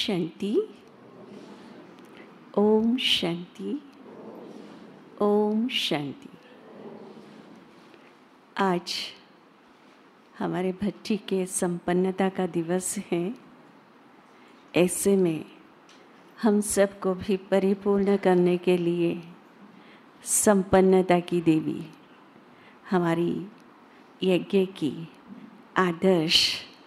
शांति। ओम शांति। ओम शांति। आज हमारे भट्टी के संपन्नता का दिवस है। ऐसे में हम सबको भी परिपूर्ण करने के लिए संपन्नता की देवी हमारी यज्ञ की आदर्श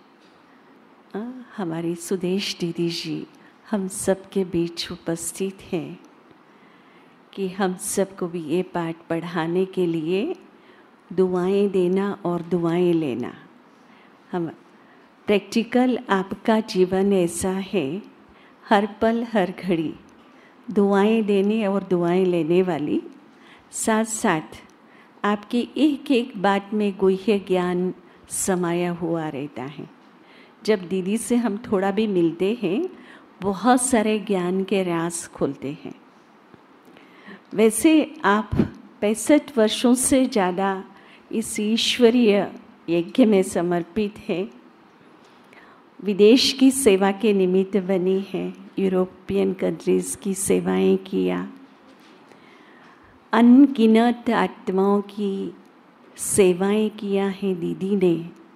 हमारी सुदेश दीदी जी हम सबके बीच उपस्थित हैं कि हम सबको भी ये पाठ पढ़ाने के लिए दुआएं देना और दुआएं लेना। हम प्रैक्टिकल आपका जीवन ऐसा है, हर पल हर घड़ी दुआएं देने और दुआएं लेने वाली, साथ साथ आपकी एक एक बात में गुह्य ज्ञान समाया हुआ रहता है। जब दीदी से हम थोड़ा भी मिलते हैं, बहुत सारे ज्ञान के राज खुलते हैं। वैसे आप 65 वर्षों से ज़्यादा इस ईश्वरीय यज्ञ में समर्पित हैं। विदेश की सेवा के निमित्त बनी है, यूरोपियन कंट्रीज़ की सेवाएं किया, अनगिनत आत्माओं की सेवाएं किया है दीदी ने।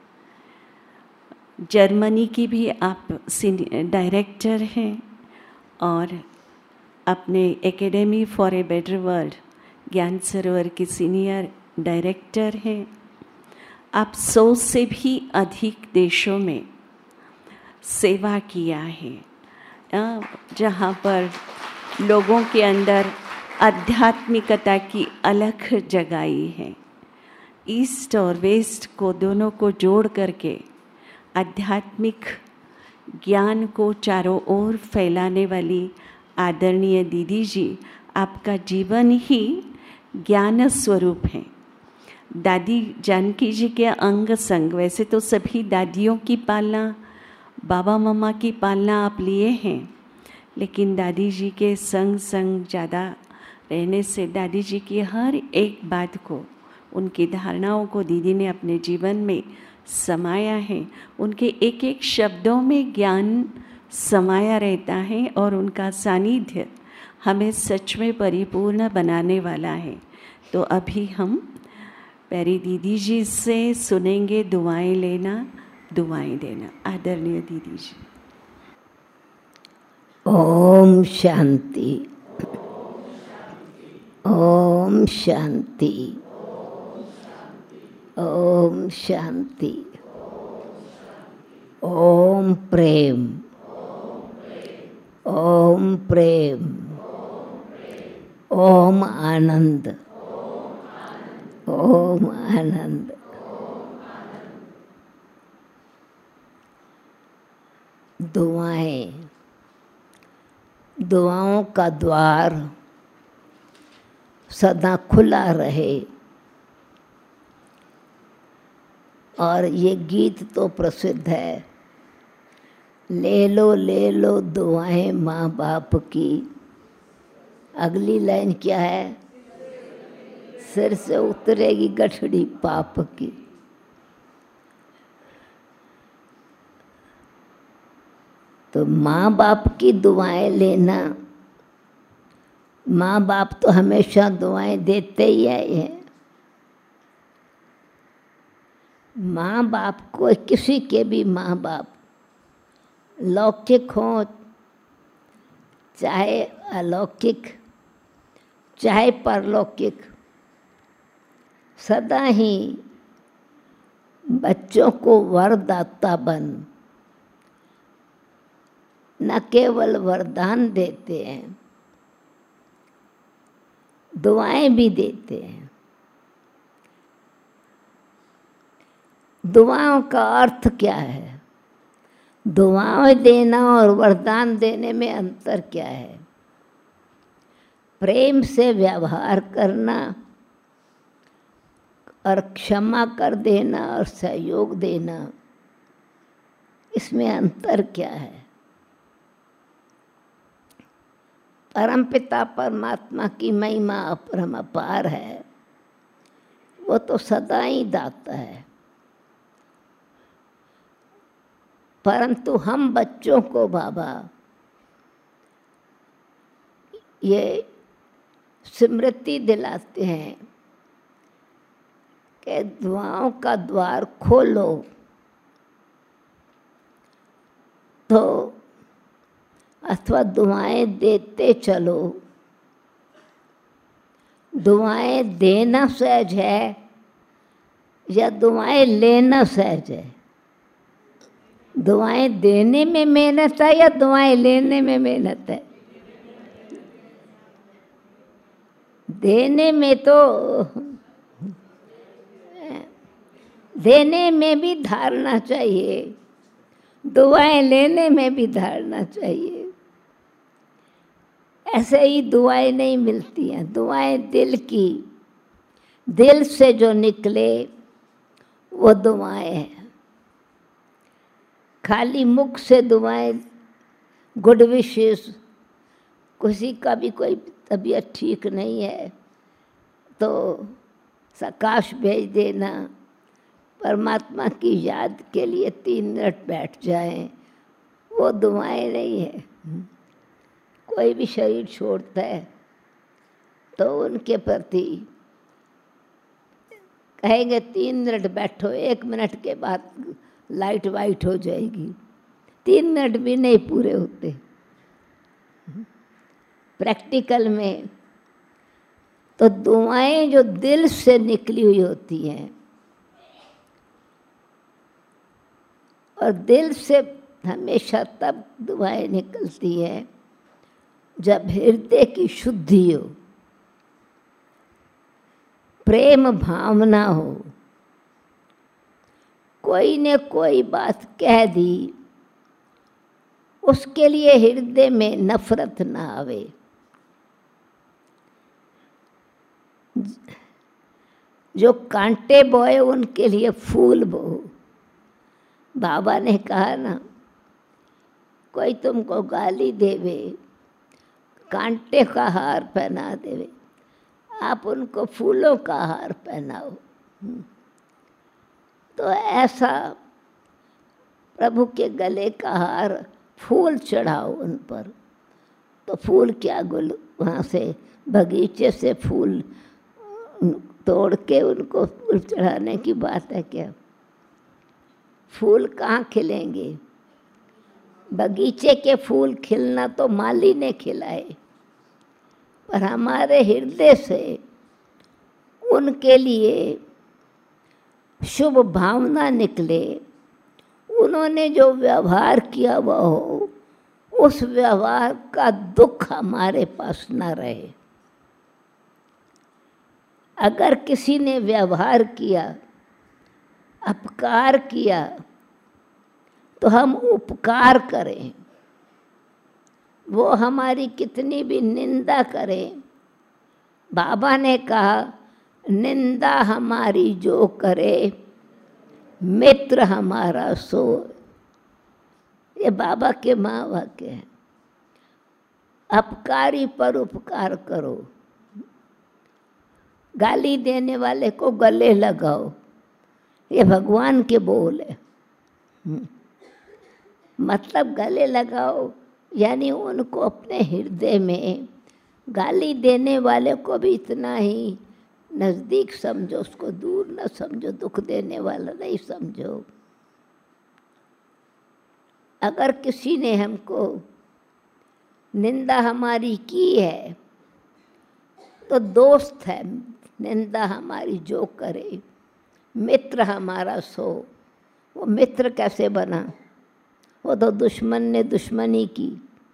जर्मनी की भी आप डायरेक्टर हैं और अपने academy for a better world Gyan Sarovar की सीनियर डायरेक्टर हैं। आप 100 से भी अधिक देशों में सेवा किया है, जहाँ पर लोगों के अंदर आध्यात्मिकता की अलख जगाई है। ईस्ट और वेस्ट को दोनों को जोड़ करके आध्यात्मिक ज्ञान को चारों ओर फैलाने वाली आदरणीय दीदी जी, आपका जीवन ही ज्ञान स्वरूप है। दादी जानकी जी के अंग संग, वैसे तो सभी दादियों की पालना, बाबा मम्मा की पालना आप लिए हैं, लेकिन दादी जी के संग संग ज़्यादा रहने से दादी जी की हर एक बात को, उनकी धारणाओं को दीदी ने अपने जीवन में समाया है। उनके एक एक शब्दों में ज्ञान समाया रहता है और उनका सानिध्य हमें सच में परिपूर्ण बनाने वाला है। तो अभी हम प्यारी दीदी जी से सुनेंगे दुआएं लेना, दुआएं देना। आदरणीय दीदी जी। ओम शांति। ओम शांति। ओम शांति। ओम प्रेम। ओम प्रेम। ओम आनंद। ओम आनंद। दुआएं, दुआओं का द्वार सदा खुला रहे। और ये गीत तो प्रसिद्ध है, ले लो दुआएं माँ बाप की। अगली लाइन क्या है? सिर से उतरेगी गठड़ी पाप की। तो माँ बाप की दुआएं लेना, माँ बाप तो हमेशा दुआएं देते ही आए हैं। माँ बाप को, किसी के भी माँ बाप, लौकिक हो चाहे अलौकिक, चाहे परलौकिक, सदा ही बच्चों को वरदाता बन, न केवल वरदान देते हैं, दुआएं भी देते हैं। दुआओं का अर्थ क्या है? दुआएं देना और वरदान देने में अंतर क्या है? प्रेम से व्यवहार करना और क्षमा कर देना और सहयोग देना, इसमें अंतर क्या है? परमपिता परमात्मा की महिमा अपरम अपार है। वो तो सदा ही दाता है, परंतु हम बच्चों को बाबा ये स्मृति दिलाते हैं कि दुआओं का द्वार खोलो तो अथवा दुआएं देते चलो। दुआएं देना सहज है या दुआएं लेना सहज है? दुआएं देने में मेहनत है या दुआएं लेने में मेहनत है? देने में तो देने में भी धारणा चाहिए, दुआएं लेने में भी धारणा चाहिए। ऐसे ही दुआएं नहीं मिलती हैं। दुआएं दिल की, दिल से जो निकले वो दुआएं हैं। खाली मुख से दुआएं, गुड विशेस, किसी का भी कोई तबीयत ठीक नहीं है तो सकाश भेज देना, परमात्मा की याद के लिए 3 मिनट बैठ जाएं, वो दुआएं नहीं है। कोई भी शरीर छोड़ता है तो उनके प्रति कहेंगे 3 मिनट बैठो, 1 मिनट के बाद लाइट वाइट हो जाएगी। 3 मिनट भी नहीं पूरे होते प्रैक्टिकल में। तो दुआएं जो दिल से निकली हुई होती हैं, और दिल से हमेशा तब दुआएं निकलती हैं जब हृदय की शुद्धि हो, प्रेम भावना हो। कोई ने कोई बात कह दी, उसके लिए हृदय में नफरत ना आवे। जो कांटे बोए उनके लिए फूल बो। बाबा ने कहा ना, कोई तुमको गाली देवे, कांटे का हार पहना देवे, आप उनको फूलों का हार पहनाओ। तो ऐसा प्रभु के गले का हार, फूल चढ़ाओ उन पर। तो फूल क्या, गुल वहाँ से बगीचे से फूल तोड़ के उनको फूल चढ़ाने की बात है क्या? फूल कहाँ खिलेंगे? बगीचे के फूल खिलना तो माली ने खिलाए, पर हमारे हृदय से उनके लिए शुभ भावना निकले। उन्होंने जो व्यवहार किया वह हो, उस व्यवहार का दुख हमारे पास न रहे। अगर किसी ने व्यवहार किया, अपकार किया, तो हम उपकार करें। वो हमारी कितनी भी निंदा करें, बाबा ने कहा निंदा हमारी जो करे, मित्र हमारा सो। ये बाबा के माँ वाक्य हैं। अपकारी पर उपकार करो, गाली देने वाले को गले लगाओ, ये भगवान के बोल है। मतलब गले लगाओ यानी उनको अपने हृदय में, गाली देने वाले को भी इतना ही नज़दीक समझो, उसको दूर न समझो, दुख देने वाला नहीं समझो। अगर किसी ने हमको निंदा हमारी की है तो दोस्त है, निंदा हमारी जो करे, मित्र हमारा सो। वो मित्र कैसे बना? वो तो दुश्मन ने दुश्मनी की।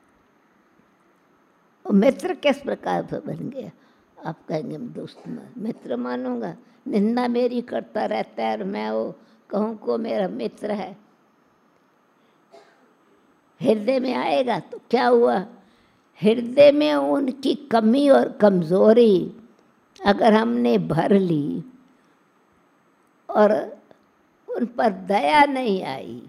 वो मित्र किस प्रकार से बन गया? आप कहेंगे दोस्त मित्र मानूंगा, निंदा मेरी करता रहता है और मैं वो कहूँ को मेरा मित्र है। हृदय में आएगा तो क्या हुआ? हृदय में उनकी कमी और कमजोरी अगर हमने भर ली और उन पर दया नहीं आई,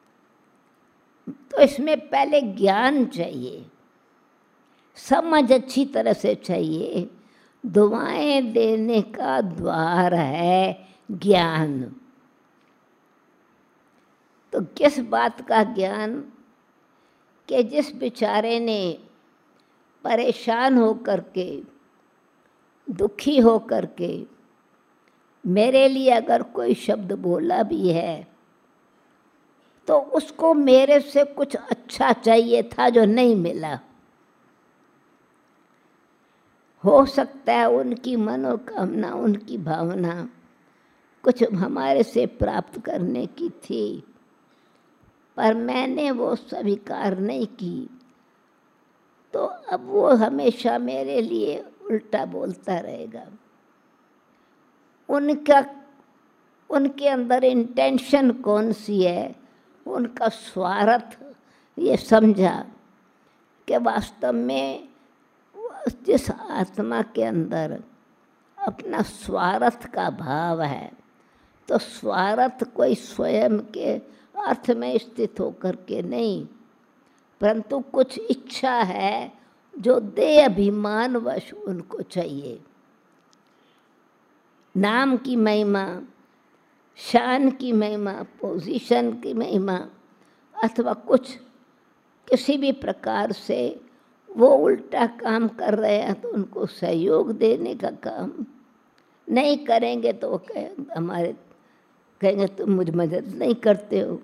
तो इसमें पहले ज्ञान चाहिए, समझ अच्छी तरह से चाहिए। दुआएं देने का द्वार है ज्ञान। तो किस बात का ज्ञान? कि जिस बेचारे ने परेशान हो करके, दुखी हो करके मेरे लिए अगर कोई शब्द बोला भी है तो उसको मेरे से कुछ अच्छा चाहिए था जो नहीं मिला। हो सकता है उनकी मनोकामना, उनकी भावना कुछ हमारे से प्राप्त करने की थी, पर मैंने वो स्वीकार नहीं की, तो अब वो हमेशा मेरे लिए उल्टा बोलता रहेगा। उनके अंदर इंटेंशन कौन सी है, उनका स्वार्थ ये समझा कि वास्तव में जिस आत्मा के अंदर अपना स्वार्थ का भाव है, तो स्वार्थ कोई स्वयं के अर्थ में स्थित होकर के नहीं, परंतु कुछ इच्छा है जो दे अभिमानवश उनको चाहिए। नाम की महिमा, शान की महिमा, पोजीशन की महिमा, अथवा कुछ किसी भी प्रकार से वो उल्टा काम कर रहे हैं तो उनको सहयोग देने का काम नहीं करेंगे तो वो कहेंगे तुम मुझ मदद नहीं करते हो।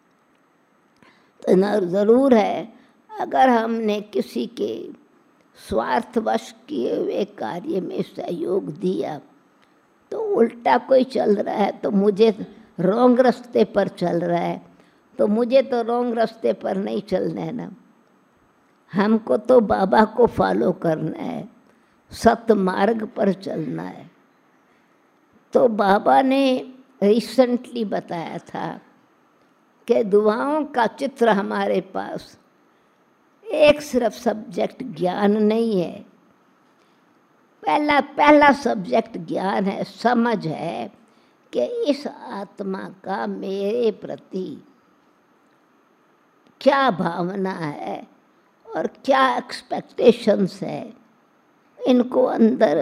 तो न ज़रूर है, अगर हमने किसी के स्वार्थवश किए हुए कार्य में सहयोग दिया तो उल्टा कोई चल रहा है तो मुझे रॉन्ग रास्ते पर चल रहा है, तो मुझे तो रॉन्ग रास्ते पर नहीं चलना है ना, हमको तो बाबा को फॉलो करना है, सत मार्ग पर चलना है। तो बाबा ने रिसेंटली बताया था कि दुआओं का चित्र हमारे पास एक सिर्फ सब्जेक्ट ज्ञान नहीं है, पहला सब्जेक्ट ज्ञान है, समझ है कि इस आत्मा का मेरे प्रति क्या भावना है और क्या एक्सपेक्टेशंस है। इनको अंदर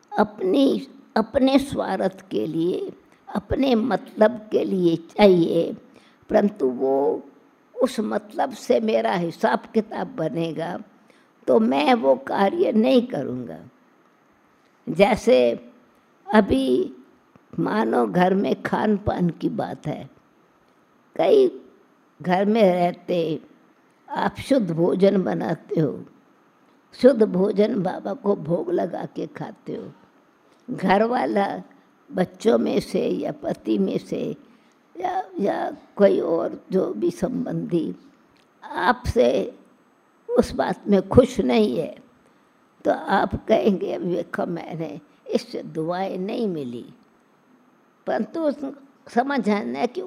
अपने स्वार्थ के लिए, अपने मतलब के लिए चाहिए, परंतु वो उस मतलब से मेरा हिसाब किताब बनेगा तो मैं वो कार्य नहीं करूँगा। जैसे अभी मानो घर में खान पान की बात है, कई घर में रहते आप शुद्ध भोजन बनाते हो, शुद्ध भोजन बाबा को भोग लगा के खाते हो, घर वाला बच्चों में से या पति में से या कोई और जो भी संबंधी आपसे उस बात में खुश नहीं है, तो आप कहेंगे अभी देखो मैंने इससे दुआएं नहीं मिली, परंतु समझ आना है कि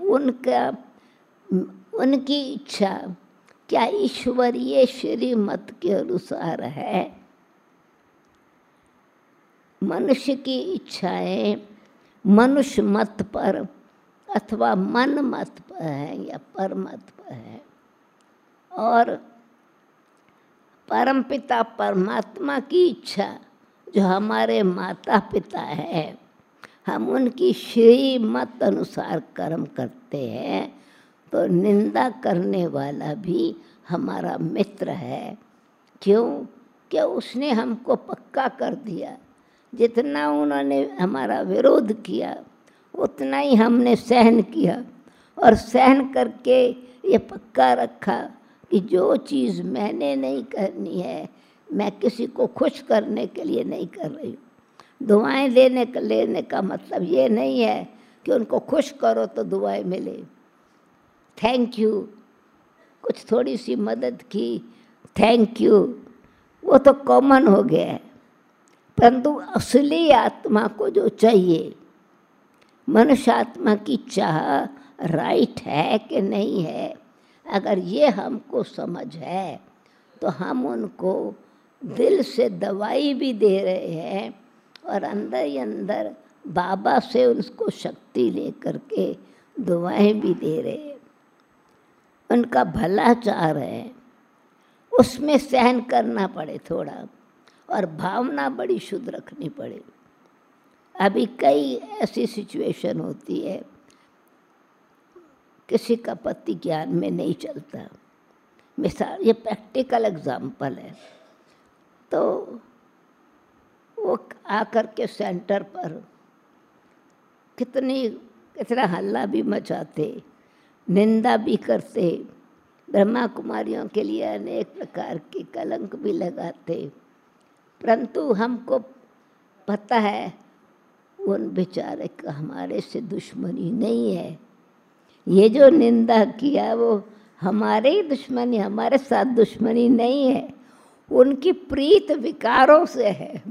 उनकी इच्छा क्या ईश्वरीय श्रीमत के अनुसार है। मनुष्य की इच्छाएं मनुष्य मत पर अथवा मन मत पर है या पर मत पर है, और परमपिता परमात्मा की इच्छा जो हमारे माता पिता हैं, हम उनकी श्रीमत अनुसार कर्म करते हैं, तो निंदा करने वाला भी हमारा मित्र है। क्यों? कि उसने हमको पक्का कर दिया, जितना उन्होंने हमारा विरोध किया उतना ही हमने सहन किया, और सहन करके ये पक्का रखा कि जो चीज़ मैंने नहीं करनी है, मैं किसी को खुश करने के लिए नहीं कर रही हूँ। दुआएं लेने का मतलब ये नहीं है कि उनको खुश करो तो दुआएं मिले, थैंक यू, कुछ थोड़ी सी मदद की थैंक यू, वो तो कॉमन हो गया है। परंतु असली आत्मा को जो चाहिए, मनुष्य आत्मा की चाह राइट है कि नहीं है, अगर ये हमको समझ है तो हम उनको दिल से दवाई भी दे रहे हैं और अंदर ही अंदर बाबा से उसको शक्ति लेकर के दुआएं भी दे रहे हैं, उनका भला चाह रहे हैं। उसमें सहन करना पड़े थोड़ा, और भावना बड़ी शुद्ध रखनी पड़े। अभी कई ऐसी सिचुएशन होती है, किसी का पति ज्ञान में नहीं चलता, मिसाल ये प्रैक्टिकल एग्जाम्पल है, तो वो आकर के सेंटर पर कितना हल्ला भी मचाते, निंदा भी करते, ब्रह्मा कुमारियों के लिए अनेक प्रकार की कलंक भी लगाते, परंतु हमको पता है उन बेचारे का हमारे से दुश्मनी नहीं है। ये जो निंदा किया वो हमारे ही दुश्मनी, हमारे साथ दुश्मनी नहीं है, उनकी प्रीत विकारों से है।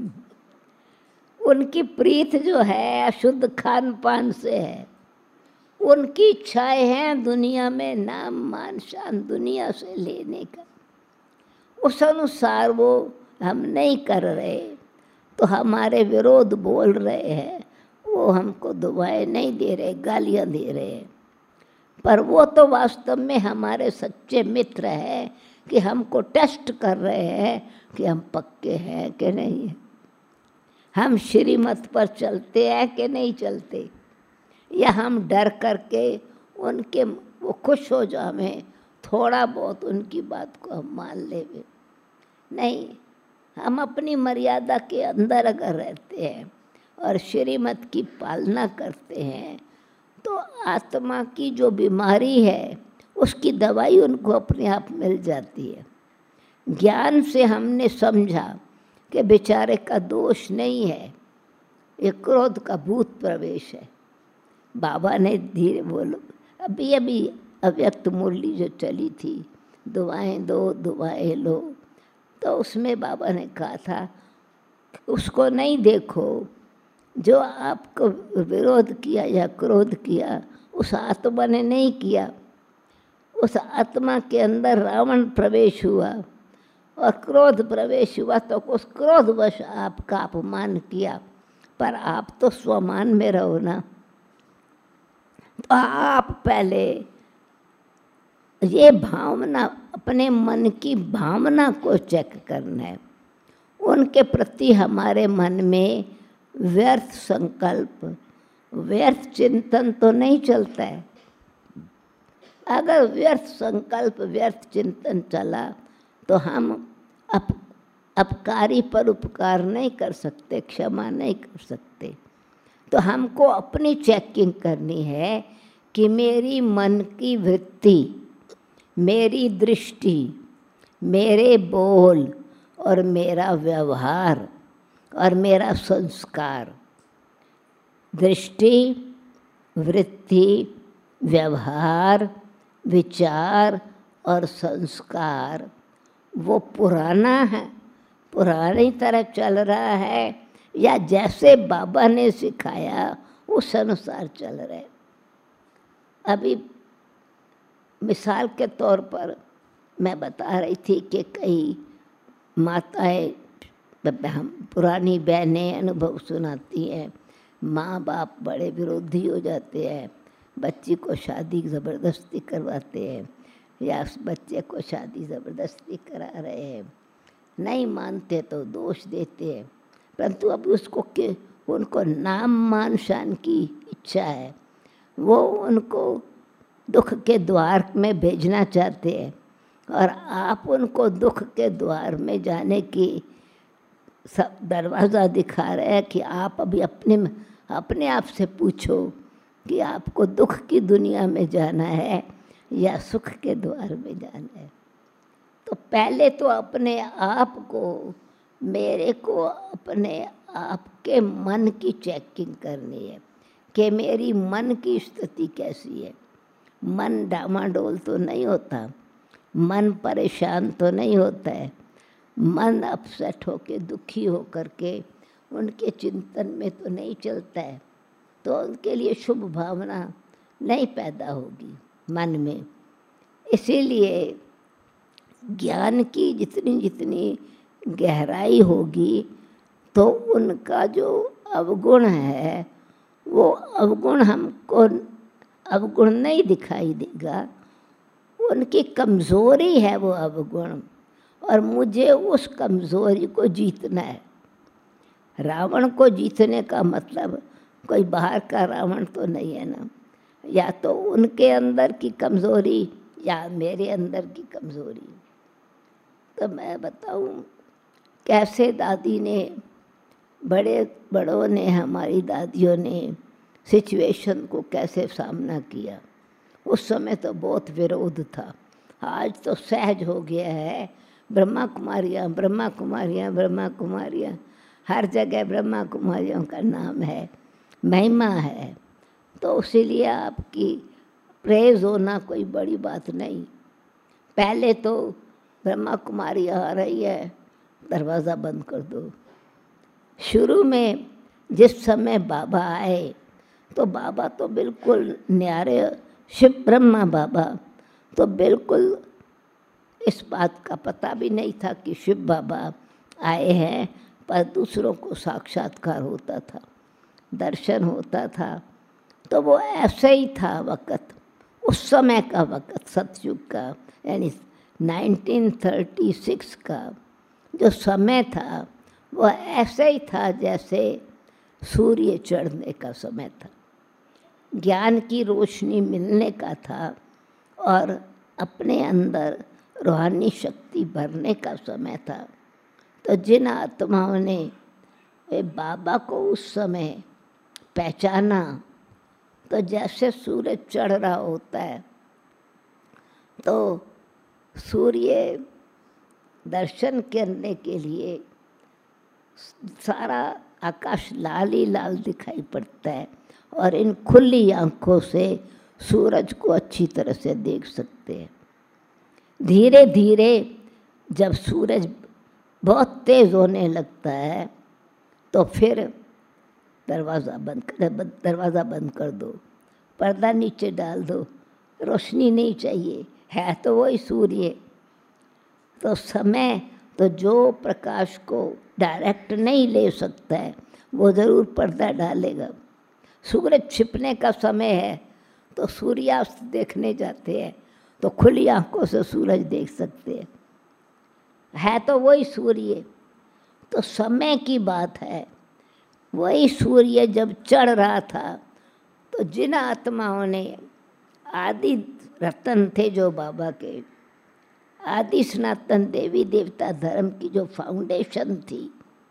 उनकी प्रीत जो है अशुद्ध खान पान से है। उनकी इच्छाएं हैं दुनिया में नाम मान शान दुनिया से लेने का, उस अनुसार वो हम नहीं कर रहे, तो हमारे विरोध बोल रहे हैं, वो हमको दुआएं नहीं दे रहे, गालियां दे रहे हैं, पर वो तो वास्तव में हमारे सच्चे मित्र हैं कि हमको टेस्ट कर रहे हैं कि हम पक्के हैं कि नहीं, हम श्रीमत पर चलते हैं कि नहीं चलते, या हम डर करके उनके वो खुश हो जाए थोड़ा बहुत उनकी बात को हम मान लेंगे। नहीं, हम अपनी मर्यादा के अंदर अगर रहते हैं और श्रीमत की पालना करते हैं तो आत्मा की जो बीमारी है उसकी दवाई उनको अपने आप मिल जाती है। ज्ञान से हमने समझा कि बेचारे का दोष नहीं है, ये क्रोध का भूत प्रवेश है। बाबा ने धीरे बोलो, अभी अव्यक्त मुरली जो चली थी, दुआएं दो दुआएं लो, तो उसमें बाबा ने कहा था उसको नहीं देखो जो आपको विरोध किया या क्रोध किया उस आत्मा ने नहीं किया, उस आत्मा के अंदर रावण प्रवेश हुआ और क्रोध प्रवेश हुआ, तो उस क्रोधवश आपका अपमान किया, पर आप तो स्वमान में रहो ना। तो आप पहले ये भावना, अपने मन की भावना को चेक करना है। उनके प्रति हमारे मन में व्यर्थ संकल्प, व्यर्थ चिंतन तो नहीं चलता है। अगर व्यर्थ संकल्प, व्यर्थ चिंतन चला तो हम अपकारी पर उपकार नहीं कर सकते, क्षमा नहीं कर सकते। तो हमको अपनी चेकिंग करनी है कि मेरी मन की वृत्ति, मेरी दृष्टि, मेरे बोल और मेरा व्यवहार और मेरा संस्कार, दृष्टि, वृत्ति, व्यवहार, विचार और संस्कार वो पुराना है, पुरानी तरह चल रहा है, या जैसे बाबा ने सिखाया उस अनुसार चल रहे। अभी मिसाल के तौर पर मैं बता रही थी कि कई माताएं, हम पुरानी बहनें अनुभव सुनाती हैं, माँ बाप बड़े विरोधी हो जाते हैं, बच्ची को शादी ज़बरदस्ती करवाते हैं या उस बच्चे को शादी ज़बरदस्ती करा रहे हैं, नहीं मानते तो दोष देते हैं, परंतु अब उसको के उनको नाम मान शान की इच्छा है, वो उनको दुख के द्वार में भेजना चाहते हैं और आप उनको दुख के द्वार में जाने की सब दरवाज़ा दिखा रहे हैं कि आप अभी अपने आप से पूछो कि आपको दुख की दुनिया में जाना है या सुख के द्वार में जाना है। तो पहले तो अपने आप को, मेरे को अपने आप के मन की चेकिंग करनी है कि मेरी मन की स्थिति कैसी है। मन डामाडोल तो नहीं होता, मन परेशान तो नहीं होता है, मन अपसेट होके दुखी हो करके उनके चिंतन में तो नहीं चलता है, तो उनके लिए शुभ भावना नहीं पैदा होगी मन में। इसीलिए ज्ञान की जितनी जितनी गहराई होगी तो उनका जो अवगुण है वो अवगुण हमको अवगुण नहीं दिखाई देगा, उनकी कमज़ोरी है वो अवगुण, और मुझे उस कमज़ोरी को जीतना है। रावण को जीतने का मतलब कोई बाहर का रावण तो नहीं है ना, या तो उनके अंदर की कमज़ोरी या मेरे अंदर की कमज़ोरी। तो मैं बताऊं कैसे दादी ने, बड़ों ने, हमारी दादियों ने सिचुएशन को कैसे सामना किया। उस समय तो बहुत विरोध था, आज तो सहज हो गया है। ब्रह्मा कुमारियाँ, ब्रह्मा कुमारियाँ, ब्रह्मा कुमारियाँ, हर जगह ब्रह्मा कुमारियों का नाम है, महिमा है। तो इसीलिए आपकी प्रेज होना कोई बड़ी बात नहीं। पहले तो ब्रह्मा कुमारी आ रही है, दरवाज़ा बंद कर दो। शुरू में जिस समय बाबा आए तो बाबा तो बिल्कुल न्यारे, शिव ब्रह्मा बाबा तो बिल्कुल इस बात का पता भी नहीं था कि शिव बाबा आए हैं, पर दूसरों को साक्षात्कार होता था, दर्शन होता था। तो वो ऐसे ही था वक़्त, उस समय का वक़्त, सतयुग का, यानी 1936 का जो समय था वो ऐसे ही था जैसे सूर्य चढ़ने का समय था, ज्ञान की रोशनी मिलने का था और अपने अंदर रूहानी शक्ति भरने का समय था। तो जिन आत्माओं ने बाबा को उस समय पहचाना, तो जैसे सूरज चढ़ रहा होता है तो सूर्य दर्शन करने के लिए सारा आकाश लाल ही लाल दिखाई पड़ता है और इन खुली आँखों से सूरज को अच्छी तरह से देख सकते हैं। धीरे धीरे जब सूरज बहुत तेज़ होने लगता है तो फिर दरवाज़ा बंद कर दो, पर्दा नीचे डाल दो, रोशनी नहीं चाहिए, है तो वही सूर्य। तो समय तो जो प्रकाश को डायरेक्ट नहीं ले सकता है वो ज़रूर पर्दा डालेगा। सूरज छिपने का समय है तो सूर्यास्त देखने जाते हैं तो खुली आंखों से सूरज देख सकते हैं, है तो वही सूर्य। तो समय की बात है, वही सूर्य जब चढ़ रहा था तो जिन आत्माओं ने, आदि रतन थे जो बाबा के, आदि सनातन देवी देवता धर्म की जो फाउंडेशन थी,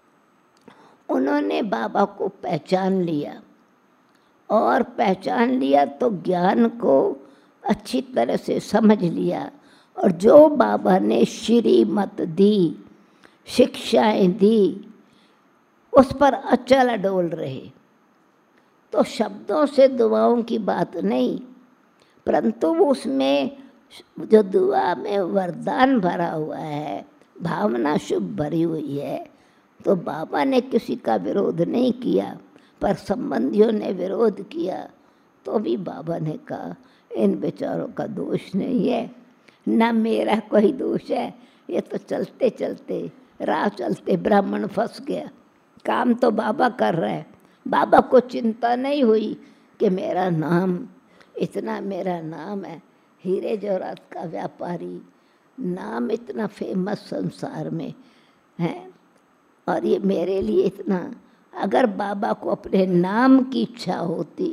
उन्होंने बाबा को पहचान लिया और पहचान लिया तो ज्ञान को अच्छी तरह से समझ लिया और जो बाबा ने श्रीमत दी, शिक्षाएं दी, उस पर अचल अडोल रहे। तो शब्दों से दुआओं की बात नहीं, परंतु उसमें जो दुआ में वरदान भरा हुआ है, भावना शुभ भरी हुई है, तो बाबा ने किसी का विरोध नहीं किया, पर संबंधियों ने विरोध किया तो भी बाबा ने कहा इन बेचारों का दोष नहीं है, न मेरा कोई दोष है, ये तो चलते चलते राह चलते ब्राह्मण फंस गया, काम तो बाबा कर रहे हैं। बाबा को चिंता नहीं हुई कि मेरा नाम, इतना मेरा नाम है, हीरे जवाहरात का व्यापारी, नाम इतना फेमस संसार में है और ये मेरे लिए इतना। अगर बाबा को अपने नाम की इच्छा होती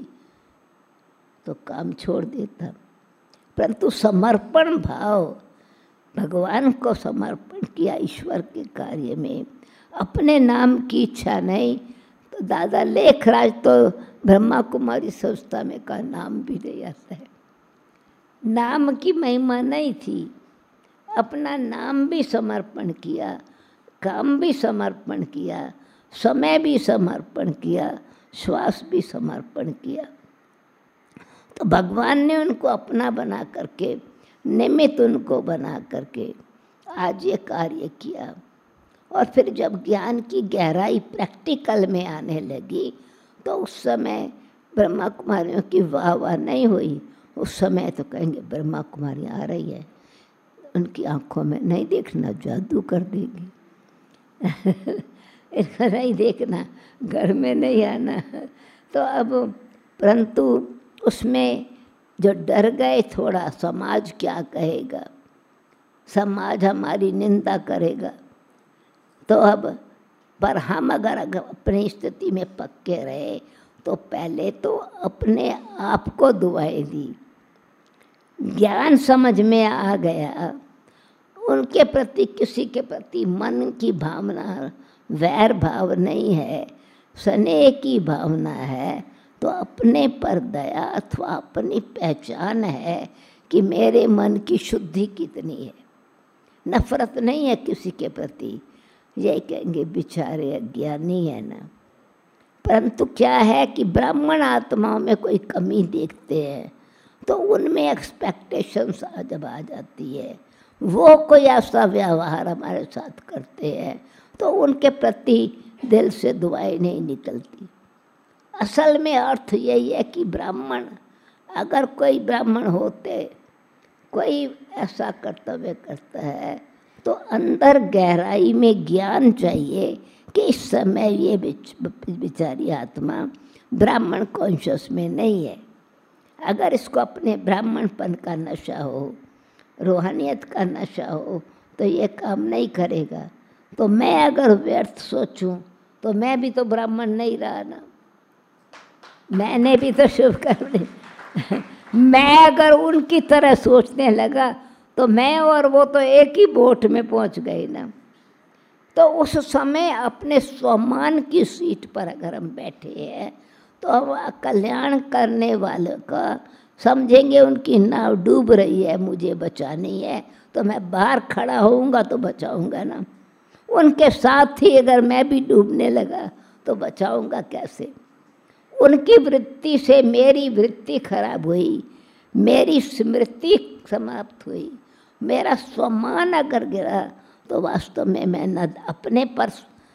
तो काम छोड़ देता, परंतु समर्पण भाव, भगवान को समर्पण किया ईश्वर के कार्य में, अपने नाम की इच्छा नहीं। तो दादा लेखराज तो ब्रह्मा कुमारी संस्था में का नाम भी नहीं आता है, नाम की महिमा नहीं थी, अपना नाम भी समर्पण किया, काम भी समर्पण किया, समय भी समर्पण किया, श्वास भी समर्पण किया। तो भगवान ने उनको अपना बना करके, निमित्त उनको बना करके आज ये कार्य किया। और फिर जब ज्ञान की गहराई प्रैक्टिकल में आने लगी तो उस समय ब्रह्मा कुमारियों की वाह वाह नहीं हुई, उस समय तो कहेंगे ब्रह्मा कुमारी आ रही है, उनकी आंखों में नहीं देखना, जादू कर देगी इनका नहीं देखना, घर में नहीं आना। तो अब परंतु उसमें जो डर गए थोड़ा, समाज क्या कहेगा, समाज हमारी निंदा करेगा, तो अब पर हम अगर अपनी स्थिति में पक्के रहे तो पहले तो अपने आप को दुआएं दी, ज्ञान समझ में आ गया, उनके प्रति, किसी के प्रति मन की भावना, वैर भाव नहीं है, स्नेह की भावना है, तो अपने पर दया अथवा अपनी पहचान है कि मेरे मन की शुद्धि कितनी है। नफरत नहीं है किसी के प्रति, ये कहेंगे बेचारे अज्ञानी है ना। परंतु क्या है कि ब्राह्मण आत्माओं में कोई कमी देखते हैं तो उनमें एक्सपेक्टेशंस जब आ जाती है, वो कोई ऐसा व्यवहार हमारे साथ करते हैं तो उनके प्रति दिल से दुआएं नहीं निकलती। असल में अर्थ यही है कि ब्राह्मण, अगर कोई ब्राह्मण होते कोई ऐसा कर्तव्य करता है तो अंदर गहराई में ज्ञान चाहिए कि इस समय ये बेचारी आत्मा ब्राह्मण कॉन्शियस में नहीं है। अगर इसको अपने ब्राह्मणपन का नशा हो, रूहानियत का नशा हो, तो ये काम नहीं करेगा। तो मैं अगर व्यर्थ सोचूं तो मैं भी तो ब्राह्मण नहीं रहा ना, मैंने भी तो शुभ कर्म मैं अगर उनकी तरह सोचने लगा तो मैं और वो तो एक ही बोट में पहुंच गए ना। तो उस समय अपने स्वमान की सीट पर अगर हम बैठे हैं तो हम कल्याण करने वाले का समझेंगे, उनकी नाव डूब रही है, मुझे बचानी है, तो मैं बाहर खड़ा होऊंगा तो बचाऊंगा ना। उनके साथ ही अगर मैं भी डूबने लगा तो बचाऊंगा कैसे। उनकी वृत्ति से मेरी वृत्ति खराब हुई, मेरी स्मृति समाप्त हुई, मेरा स्वमान अगर गिरा तो वास्तव में मैं न अपने पर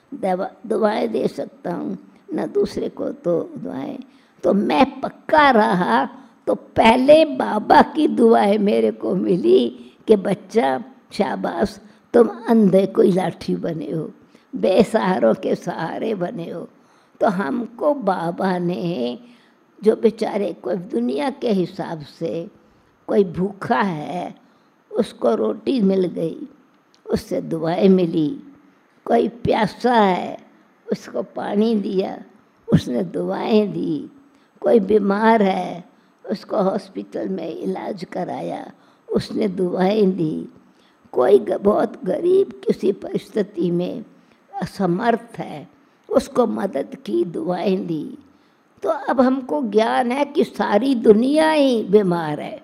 दुआएं दे सकता हूँ न दूसरे को तो दुआएं। तो मैं पक्का रहा तो पहले बाबा की दुआएं मेरे को मिली कि बच्चा शाबाश, तुम अंधे कोई लाठी बने हो, बेसहारों के सहारे बने हो। तो हमको बाबा ने, जो बेचारे कोई दुनिया के हिसाब से कोई भूखा है उसको रोटी मिल गई, उससे दुआएं मिली, कोई प्यासा है उसको पानी दिया, उसने दुआएं दी, कोई बीमार है उसको हॉस्पिटल में इलाज कराया, उसने दुआएं दी, कोई बहुत गरीब किसी परिस्थिति में असमर्थ है उसको मदद की, दुआएं दी। तो अब हमको ज्ञान है कि सारी दुनिया ही बीमार है,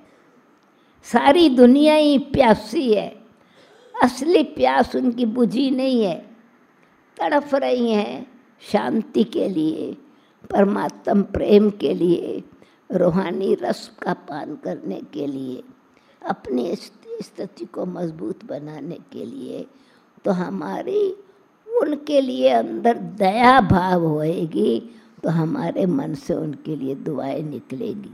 सारी दुनिया ही प्यासी है, असली प्यास उनकी बुझी नहीं है, तड़फ रही हैं शांति के लिए, परमात्म प्रेम के लिए, रूहानी रस का पान करने के लिए, अपनी स्थिति को मजबूत बनाने के लिए। तो हमारी उनके लिए अंदर दया भाव होएगी तो हमारे मन से उनके लिए दुआएं निकलेगी।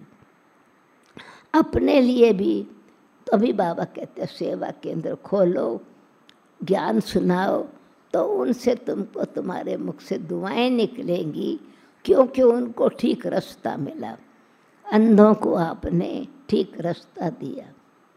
अपने लिए भी तो अभी बाबा कहते हैं सेवा केंद्र खोलो, ज्ञान सुनाओ, तो उनसे तुमको तुम्हारे मुख से दुआएं निकलेंगी, क्योंकि उनको ठीक रास्ता मिला। अंधों को आपने ठीक रास्ता दिया,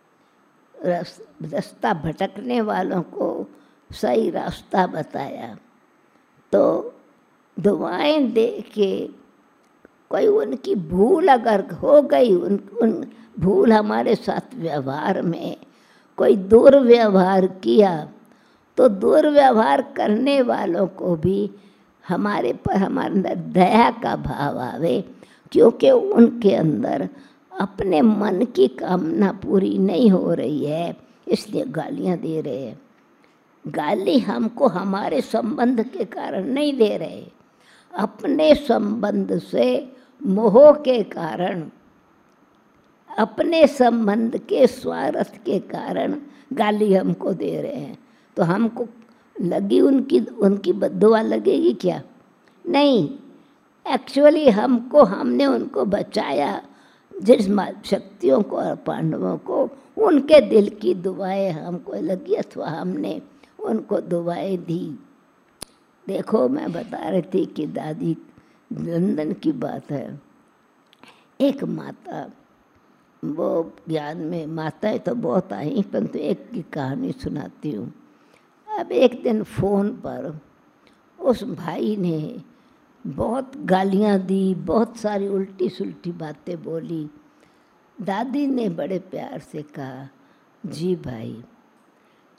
रास्ता भटकने वालों को सही रास्ता बताया। तो दुआएं दे के कोई उनकी भूल अगर हो गई, उन भूल हमारे साथ व्यवहार में कोई दुर्व्यवहार किया, तो दुर्व्यवहार करने वालों को भी हमारे पर हमारे अंदर दया का भाव आवे, क्योंकि उनके अंदर अपने मन की कामना पूरी नहीं हो रही है, इसलिए गालियाँ दे रहे हैं। गाली हमको हमारे संबंध के कारण नहीं दे रहे, अपने संबंध से मोह के कारण, अपने संबंध के स्वार्थ के कारण गाली हमको दे रहे हैं। तो हमको लगी उनकी बद्दुआ लगेगी क्या? नहीं, एक्चुअली हमने उनको बचाया, जिस शक्तियों को और पांडवों को उनके दिल की दुआएं हमको लगी अथवा हमने उनको दुआएं दी। देखो, मैं बता रही थी कि दादी लंदन की बात है, एक माता, वो ज्ञान में माताएं तो बहुत आई, परंतु एक की कहानी सुनाती हूँ। अब एक दिन फ़ोन पर उस भाई ने बहुत गालियाँ दी, बहुत सारी उल्टी सुल्टी बातें बोली। दादी ने बड़े प्यार से कहा, जी भाई,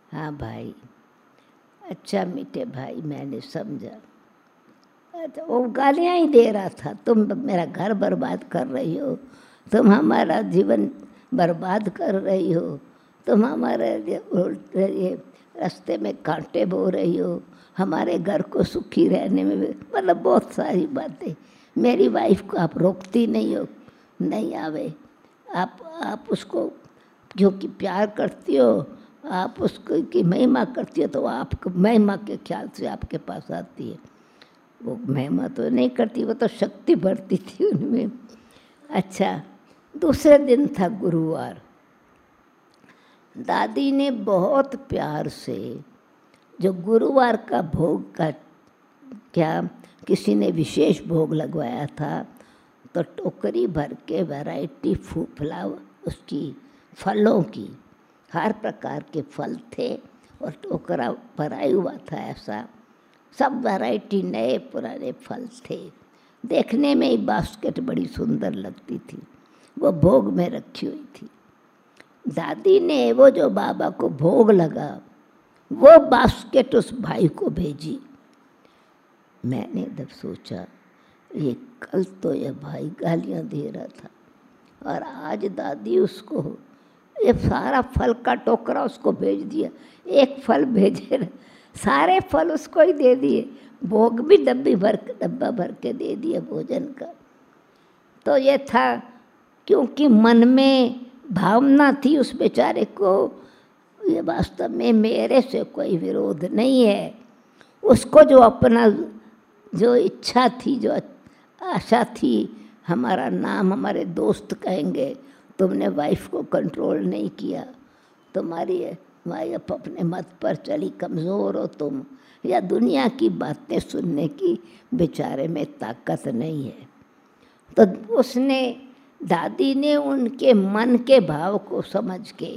हाँ भाई, अच्छा मीठे भाई, मैंने समझा। अच्छा, वो गालियाँ ही दे रहा था, तुम मेरा घर बर्बाद कर रही हो, तुम हमारा जीवन बर्बाद कर रही हो, तुम हमारे ये रास्ते में कांटे बो रही हो, हमारे घर को सुखी रहने में मतलब बहुत सारी बातें। मेरी वाइफ को आप रोकती नहीं हो, नहीं आवे, आप उसको क्योंकि प्यार करती हो, आप उसको की महिमा करती हो, तो आपको महिमा के ख्याल से आपके पास आती है। वो महिमा तो नहीं करती, वो तो शक्ति भरती थी उनमें। अच्छा, दूसरे दिन था गुरुवार। दादी ने बहुत प्यार से जो गुरुवार का भोग का क्या किसी ने विशेष भोग लगवाया था, तो टोकरी भर के वैरायटी फूफला उसकी फलों की, हर प्रकार के फल थे और टोकरा भरा हुआ था। ऐसा सब वैरायटी नए पुराने फल थे। देखने में ही बास्केट बड़ी सुंदर लगती थी, वो भोग में रखी हुई थी। दादी ने वो जो बाबा को भोग लगा वो बास्केट उस भाई को भेजी। मैंने जब सोचा ये कल तो ये भाई गालियाँ दे रहा था और आज दादी उसको ये सारा फल का टोकरा उसको भेज दिया। एक फल भेजे, सारे फल उसको ही दे दिए, भोग भी डब्बा भर के दे दिया भोजन का। तो ये था क्योंकि मन में भावना थी उस बेचारे को, ये वास्तव में मेरे से कोई विरोध नहीं है। उसको जो अपना जो इच्छा थी, जो आशा थी, हमारा नाम हमारे दोस्त कहेंगे, तुमने वाइफ को कंट्रोल नहीं किया, तुम्हारी वाइफ अपने मत पर चली, कमज़ोर हो तुम, या दुनिया की बातें सुनने की बेचारे में ताकत नहीं है। तो उसने, दादी ने उनके मन के भाव को समझ के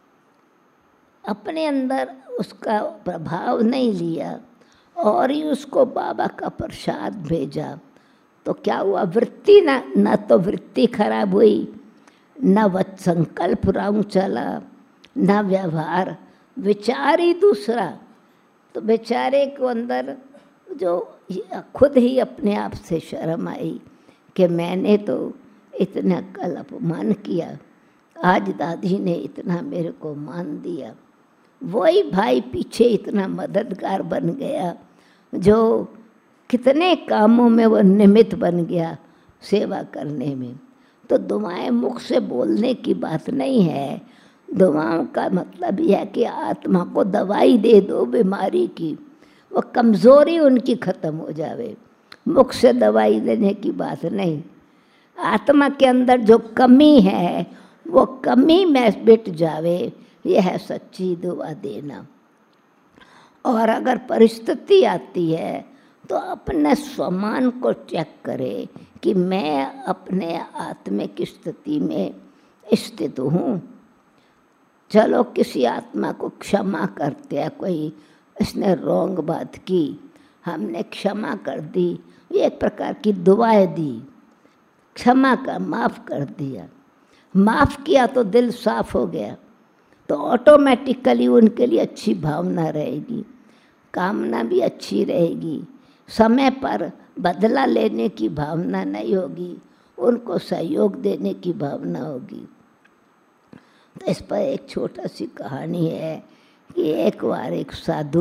अपने अंदर उसका प्रभाव नहीं लिया और ही उसको बाबा का प्रसाद भेजा। तो क्या हुआ, वृत्ति न तो वृत्ति खराब हुई, न संकल्प रंग चला, न व्यवहार, विचार ही दूसरा। तो बेचारे को अंदर जो खुद ही अपने आप से शर्म आई कि मैंने तो इतना कल अपमान किया, आज दादी ने इतना मेरे को मान दिया। वही भाई पीछे इतना मददगार बन गया, जो कितने कामों में वो निमित्त बन गया सेवा करने में। तो दुआएं मुख से बोलने की बात नहीं है, दुआओं का मतलब यह है कि आत्मा को दवाई दे दो बीमारी की, वो कमज़ोरी उनकी ख़त्म हो जावे। मुख से दवाई देने की बात नहीं, आत्मा के अंदर जो कमी है वो कमी में मिट जावे, यह है सच्ची दुआ देना। और अगर परिस्थिति आती है तो अपने स्वमान को चेक करे कि मैं अपने आत्मिक स्थिति में स्थित हूँ। चलो किसी आत्मा को क्षमा करते हैं, कोई इसने रॉन्ग बात की, हमने क्षमा कर दी, ये एक प्रकार की दुआएं दी, क्षमा कर, माफ़ कर दिया, माफ़ किया तो दिल साफ हो गया, तो ऑटोमेटिकली उनके लिए अच्छी भावना रहेगी, कामना भी अच्छी रहेगी, समय पर बदला लेने की भावना नहीं होगी, उनको सहयोग देने की भावना होगी। तो इस पर एक छोटा सी कहानी है कि एक बार एक साधु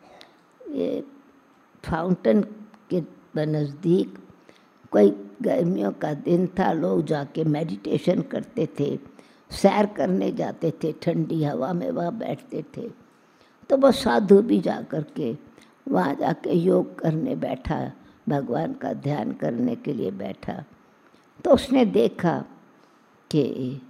ये फाउंटेन के नज़दीक, कोई गर्मियों का दिन था, लोग जाके मेडिटेशन करते थे, सैर करने जाते थे, ठंडी हवा में वहाँ बैठते थे। तो वो साधु भी जा कर के वहाँ जाके योग करने बैठा, भगवान का ध्यान करने के लिए बैठा। तो उसने देखा कि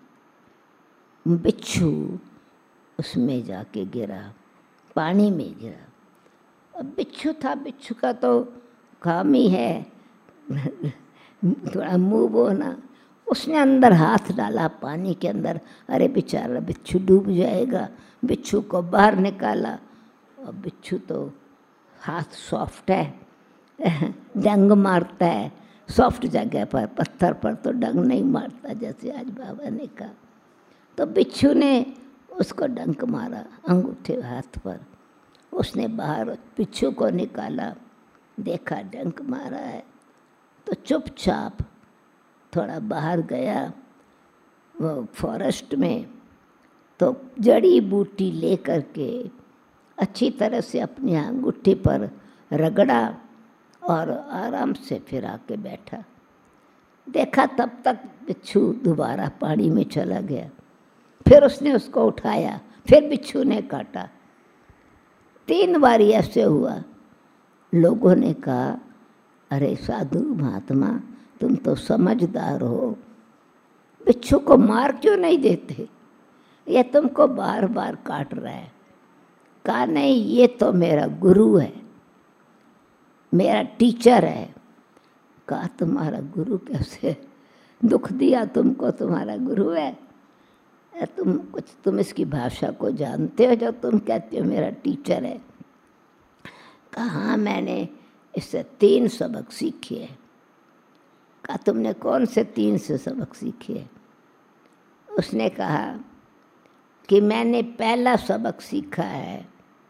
बिच्छू उसमें जाके गिरा, पानी में गिरा। अब बिच्छू था, बिच्छू का तो काम ही है थोड़ा मुँह बोना। उसने अंदर हाथ डाला पानी के अंदर, अरे बेचारा बिच्छू डूब जाएगा, बिच्छू को बाहर निकाला। और बिच्छू तो हाथ सॉफ्ट है, डंग मारता है, सॉफ्ट जगह पर, पत्थर पर तो डंग नहीं मारता, जैसे आज बाबा ने कहा। तो बिच्छू ने उसको डंक मारा अंगूठे हाथ पर। उसने बाहर बिच्छू को निकाला, देखा डंक मारा है, तो चुपचाप थोड़ा बाहर गया वो फॉरेस्ट में, तो जड़ी बूटी ले करके अच्छी तरह से अपनी अंगूठी पर रगड़ा और आराम से फिर आके बैठा। देखा तब तक बिच्छू दोबारा पानी में चला गया। फिर उसने उसको उठाया, फिर बिच्छू ने काटा। 3 बार ऐसे हुआ। लोगों ने कहा, अरे साधु महात्मा, तुम तो समझदार हो, बिच्छू को मार क्यों नहीं देते? ये तुमको बार बार काट रहा है। कहा नहीं, ये तो मेरा गुरु है, मेरा टीचर है। कहा तुम्हारा गुरु कैसे? दुख दिया तुमको, तुम्हारा गुरु है? तुम इसकी भाषा को जानते हो जो तुम कहते हो मेरा टीचर है? कहा हाँ, मैंने इससे 3 सबक सीखे हैं। कहा तुमने कौन से 3 से सबक सीखे? उसने कहा कि मैंने पहला सबक सीखा है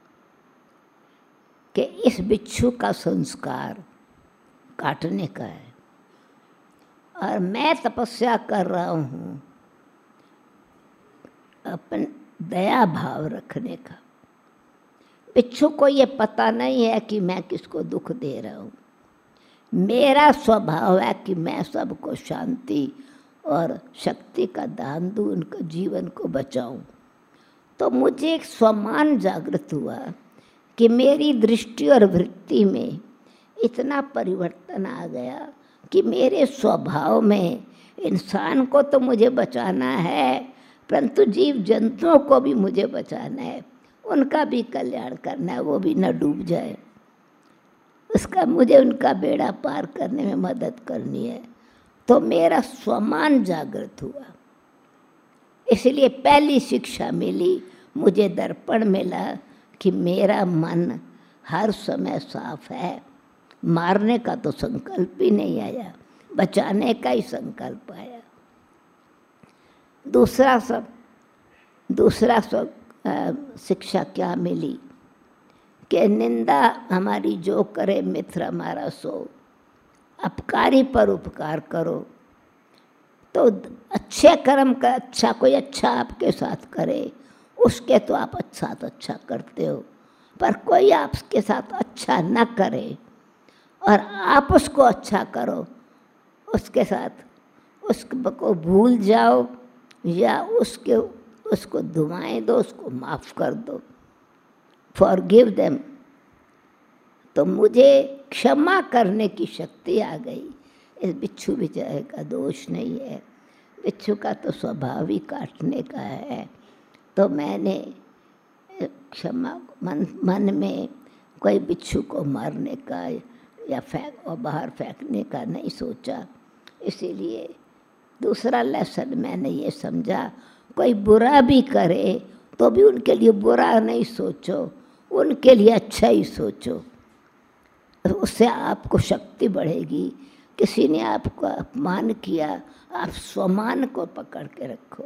कि इस बिच्छू का संस्कार काटने का है, और मैं तपस्या कर रहा हूँ अपन दया भाव रखने का। बिच्छू को ये पता नहीं है कि मैं किसको दुख दे रहा हूँ। मेरा स्वभाव है कि मैं सबको शांति और शक्ति का दान दूँ, उनका जीवन को बचाऊँ। तो मुझे एक स्वमान जागृत हुआ कि मेरी दृष्टि और वृत्ति में इतना परिवर्तन आ गया कि मेरे स्वभाव में इंसान को तो मुझे बचाना है, परंतु जीव जंतुओं को भी मुझे बचाना है, उनका भी कल्याण करना है, वो भी न डूब जाए। उसका मुझे उनका बेड़ा पार करने में मदद करनी है। तो मेरा स्वमान जागृत हुआ। इसलिए पहली शिक्षा मिली, मुझे दर्पण मिला कि मेरा मन हर समय साफ है। मारने का तो संकल्प ही नहीं आया, बचाने का ही संकल्प आया। दूसरा सब शिक्षा क्या मिली कि निंदा हमारी जो करे मित्र हमारा सो, अपकारी पर उपकार करो। तो अच्छे कर्म का अच्छा, कोई अच्छा आपके साथ करे उसके तो आप अच्छा करते हो, पर कोई आपके साथ अच्छा न करे और आप उसको अच्छा करो, उसके साथ उसको भूल जाओ या उसको दुआएं दो, उसको माफ़ कर दो, फॉरगिव देम। तो मुझे क्षमा करने की शक्ति आ गई। इस बिच्छू बेचारे का दोष नहीं है, बिच्छू का तो स्वभाव ही काटने का है। तो मैंने क्षमा मन में कोई बिच्छू को मारने का या बाहर फेंकने का नहीं सोचा। इसीलिए दूसरा लेसन मैंने ये समझा, कोई बुरा भी करे तो भी उनके लिए बुरा नहीं सोचो, उनके लिए अच्छा ही सोचो। उससे आपको शक्ति बढ़ेगी। किसी ने आपको अपमान किया, आप स्वमान को पकड़ के रखो।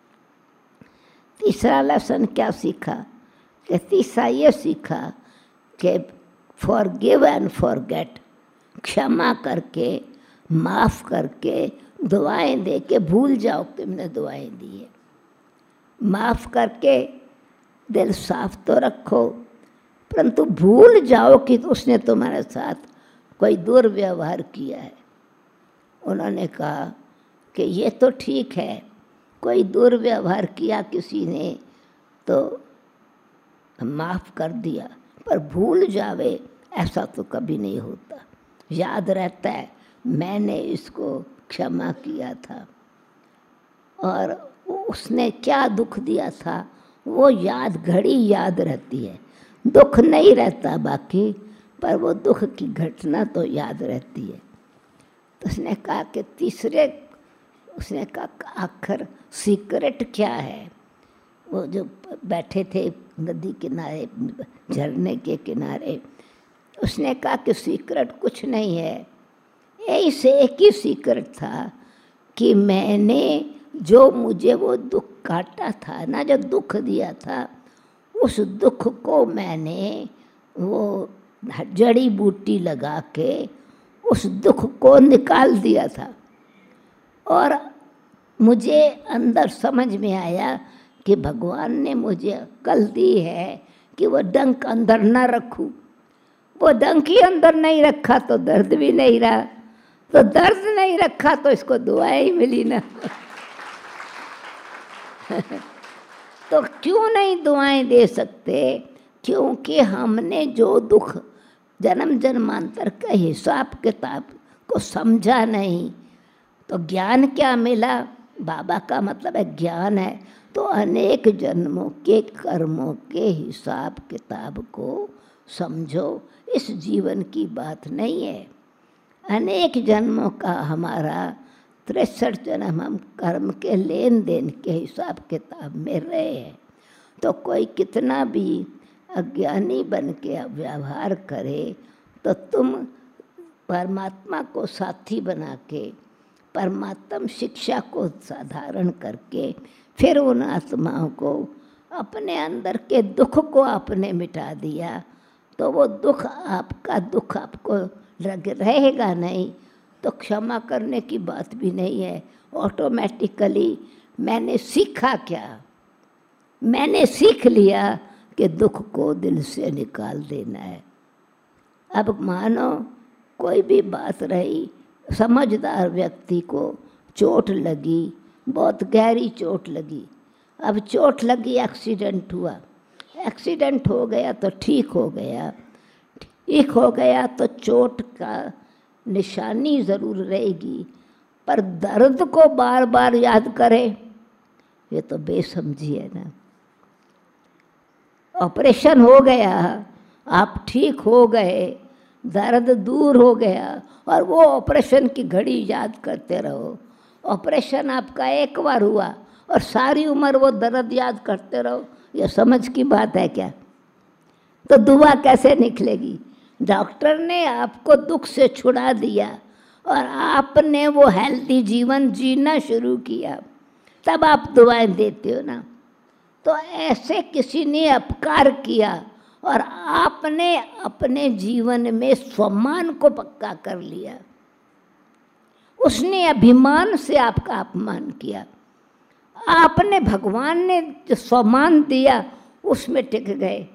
तीसरा लेसन क्या सीखा कि तीसरा ये सीखा कि फॉरगिव एंड फॉरगेट, क्षमा करके माफ़ करके दुआएं दे के भूल जाओ तुमने दुआएं दी है। माफ़ करके दिल साफ तो रखो, परंतु भूल जाओ कि उसने तुम्हारे साथ कोई दुर्व्यवहार किया है। उन्होंने कहा कि ये तो ठीक है, कोई दुर्व्यवहार किया किसी ने तो माफ़ कर दिया, पर भूल जावे ऐसा तो कभी नहीं होता। याद रहता है मैंने इसको क्षमा किया था और उसने क्या दुख दिया था, वो घड़ी याद रहती है। दुख नहीं रहता बाकी, पर वो दुख की घटना तो याद रहती है। तो उसने कहा कि उसने कहा आखिर सीक्रेट क्या है? वो जो बैठे थे नदी किनारे, झरने के किनारे, उसने कहा कि सीक्रेट कुछ नहीं है, एक ही सीक्रेट था कि मैंने जो मुझे वो दुख काटा था ना, जो दुख दिया था, उस दुख को मैंने वो जड़ी बूटी लगा के उस दुख को निकाल दिया था। और मुझे अंदर समझ में आया कि भगवान ने मुझे अक्ल दी है कि वो डंक अंदर ना रखूं। वो डंक ही अंदर नहीं रखा तो दर्द भी नहीं रहा, तो दर्द नहीं रखा तो इसको दुआएं ही मिली ना। तो क्यों नहीं दुआएं दे सकते? क्योंकि हमने जो दुख जन्म जन्मांतर का हिसाब किताब को समझा नहीं। तो ज्ञान क्या मिला? बाबा का मतलब है ज्ञान है तो अनेक जन्मों के कर्मों के हिसाब किताब को समझो। इस जीवन की बात नहीं है, अनेक जन्मों का हमारा 63 जन्म हम कर्म के लेन देन के हिसाब किताब में रहे हैं। तो कोई कितना भी अज्ञानी बन के व्यवहार करे तो तुम परमात्मा को साथी बना के, परमात्म शिक्षा को साधारण करके फिर उन आत्माओं को अपने अंदर के दुख को आपने मिटा दिया तो वो दुख आपका दुख आपको रहेगा नहीं। तो क्षमा करने की बात भी नहीं है, ऑटोमेटिकली मैंने सीखा क्या? मैंने सीख लिया कि दुख को दिल से निकाल देना है। अब मानो कोई भी बात रही, समझदार व्यक्ति को चोट लगी, बहुत गहरी चोट लगी। अब चोट लगी, एक्सीडेंट हुआ, एक्सीडेंट हो गया तो ठीक हो गया, ठीक हो गया तो चोट का निशानी ज़रूर रहेगी, पर दर्द को बार बार याद करे ये तो बेसमझी है ना। ऑपरेशन हो गया, आप ठीक हो गए, दर्द दूर हो गया और वो ऑपरेशन की घड़ी याद करते रहो। ऑपरेशन आपका एक बार हुआ और सारी उम्र वो दर्द याद करते रहो, ये समझ की बात है क्या? तो दुआ कैसे निकलेगी? डॉक्टर ने आपको दुख से छुड़ा दिया और आपने वो हेल्दी जीवन जीना शुरू किया, तब आप दुआएं देते हो ना। तो ऐसे किसी ने अपकार किया और आपने अपने जीवन में सम्मान को पक्का कर लिया, उसने अभिमान से आपका अपमान किया, आपने भगवान ने जो सम्मान दिया उसमें टिक गए।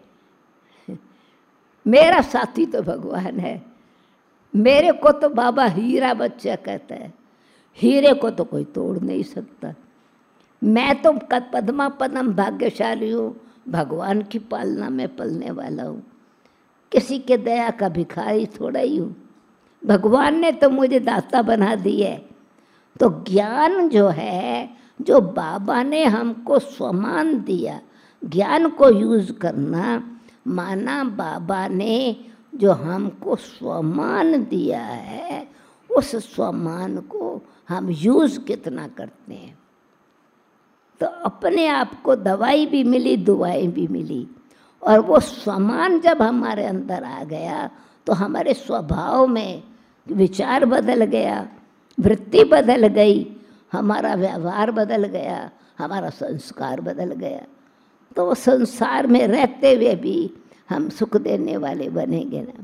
मेरा साथी तो भगवान है, मेरे को तो बाबा हीरा बच्चा कहता है, हीरे को तो कोई तोड़ नहीं सकता। मैं तो पद्मा पदम भाग्यशाली हूँ, भगवान की पालना में पलने वाला हूँ, किसी के दया का भिखारी थोड़ा ही हूँ। भगवान ने तो मुझे दाता बना दी है। तो ज्ञान जो है, जो बाबा ने हमको सम्मान दिया, ज्ञान को यूज़ करना माना बाबा ने जो हमको सम्मान दिया है, उस सम्मान को हम यूज़ कितना करते हैं। तो अपने आप को दवाई भी मिली, दुआएं भी मिली, और वो सम्मान जब हमारे अंदर आ गया तो हमारे स्वभाव में विचार बदल गया, वृत्ति बदल गई, हमारा व्यवहार बदल गया, हमारा संस्कार बदल गया। तो वो संसार में रहते हुए भी हम सुख देने वाले बनेंगे ना।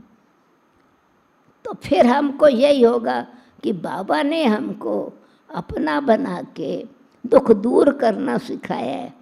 तो फिर हमको यही होगा कि बाबा ने हमको अपना बना के दुख दूर करना सिखाया है।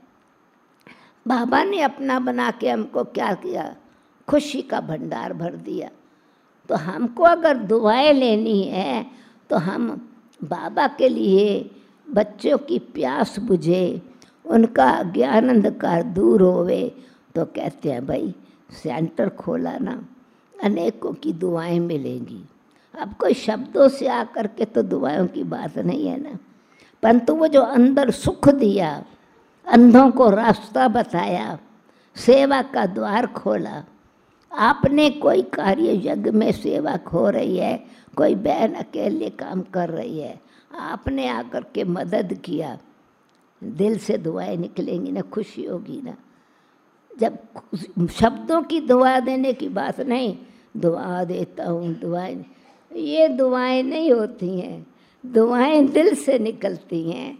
बाबा ने अपना बना के हमको क्या किया? खुशी का भंडार भर दिया। तो हमको अगर दुआएं लेनी है तो हम बाबा के लिए, बच्चों की प्यास बुझे, उनका ज्ञान अंधकार दूर होवे, तो कहते हैं भाई सेंटर खोला ना, अनेकों की दुआएं मिलेंगी। अब कोई शब्दों से आकर के तो दुआओं की बात नहीं है ना, परंतु वो जो अंदर सुख दिया, अंधों को रास्ता बताया, सेवा का द्वार खोला। आपने कोई कार्य यज्ञ में सेवा हो रही है, कोई बहन अकेले काम कर रही है, आपने आकर के मदद किया, दिल से दुआएं निकलेंगी ना, खुशी होगी ना। जब शब्दों की दुआ देने की बात नहीं, दुआ देता हूँ, दुआएं, ये दुआएं नहीं होती हैं, दुआएं दिल से निकलती हैं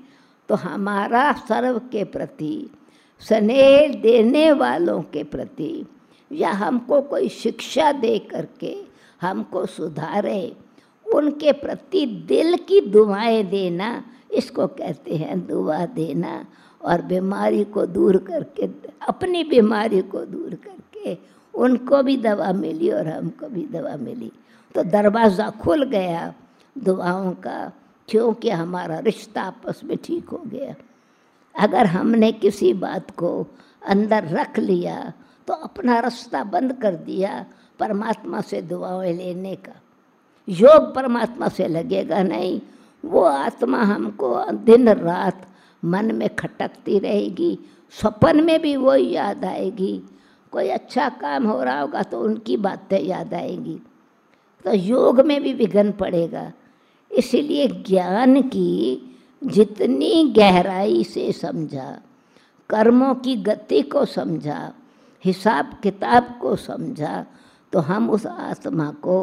तो हमारा सर्व के प्रति, स्नेह देने वालों के प्रति, या हमको कोई शिक्षा दे करके हमको सुधारे, उनके प्रति दिल की दुआएं देना, इसको कहते हैं दुआ देना। और बीमारी को दूर करके, अपनी बीमारी को दूर करके उनको भी दवा मिली और हमको भी दवा मिली। तो दरवाज़ा खुल गया दुआओं का, क्योंकि हमारा रिश्ता आपस में ठीक हो गया। अगर हमने किसी बात को अंदर रख लिया तो अपना रास्ता बंद कर दिया परमात्मा से दुआएं लेने का। योग परमात्मा से लगेगा नहीं, वो आत्मा हमको दिन रात मन में खटकती रहेगी, सपन में भी वो याद आएगी। कोई अच्छा काम हो रहा होगा तो उनकी बातें याद आएंगी, तो योग में भी विघ्न पड़ेगा। इसलिए ज्ञान की जितनी गहराई से समझा, कर्मों की गति को समझा, हिसाब किताब को समझा, तो हम उस आत्मा को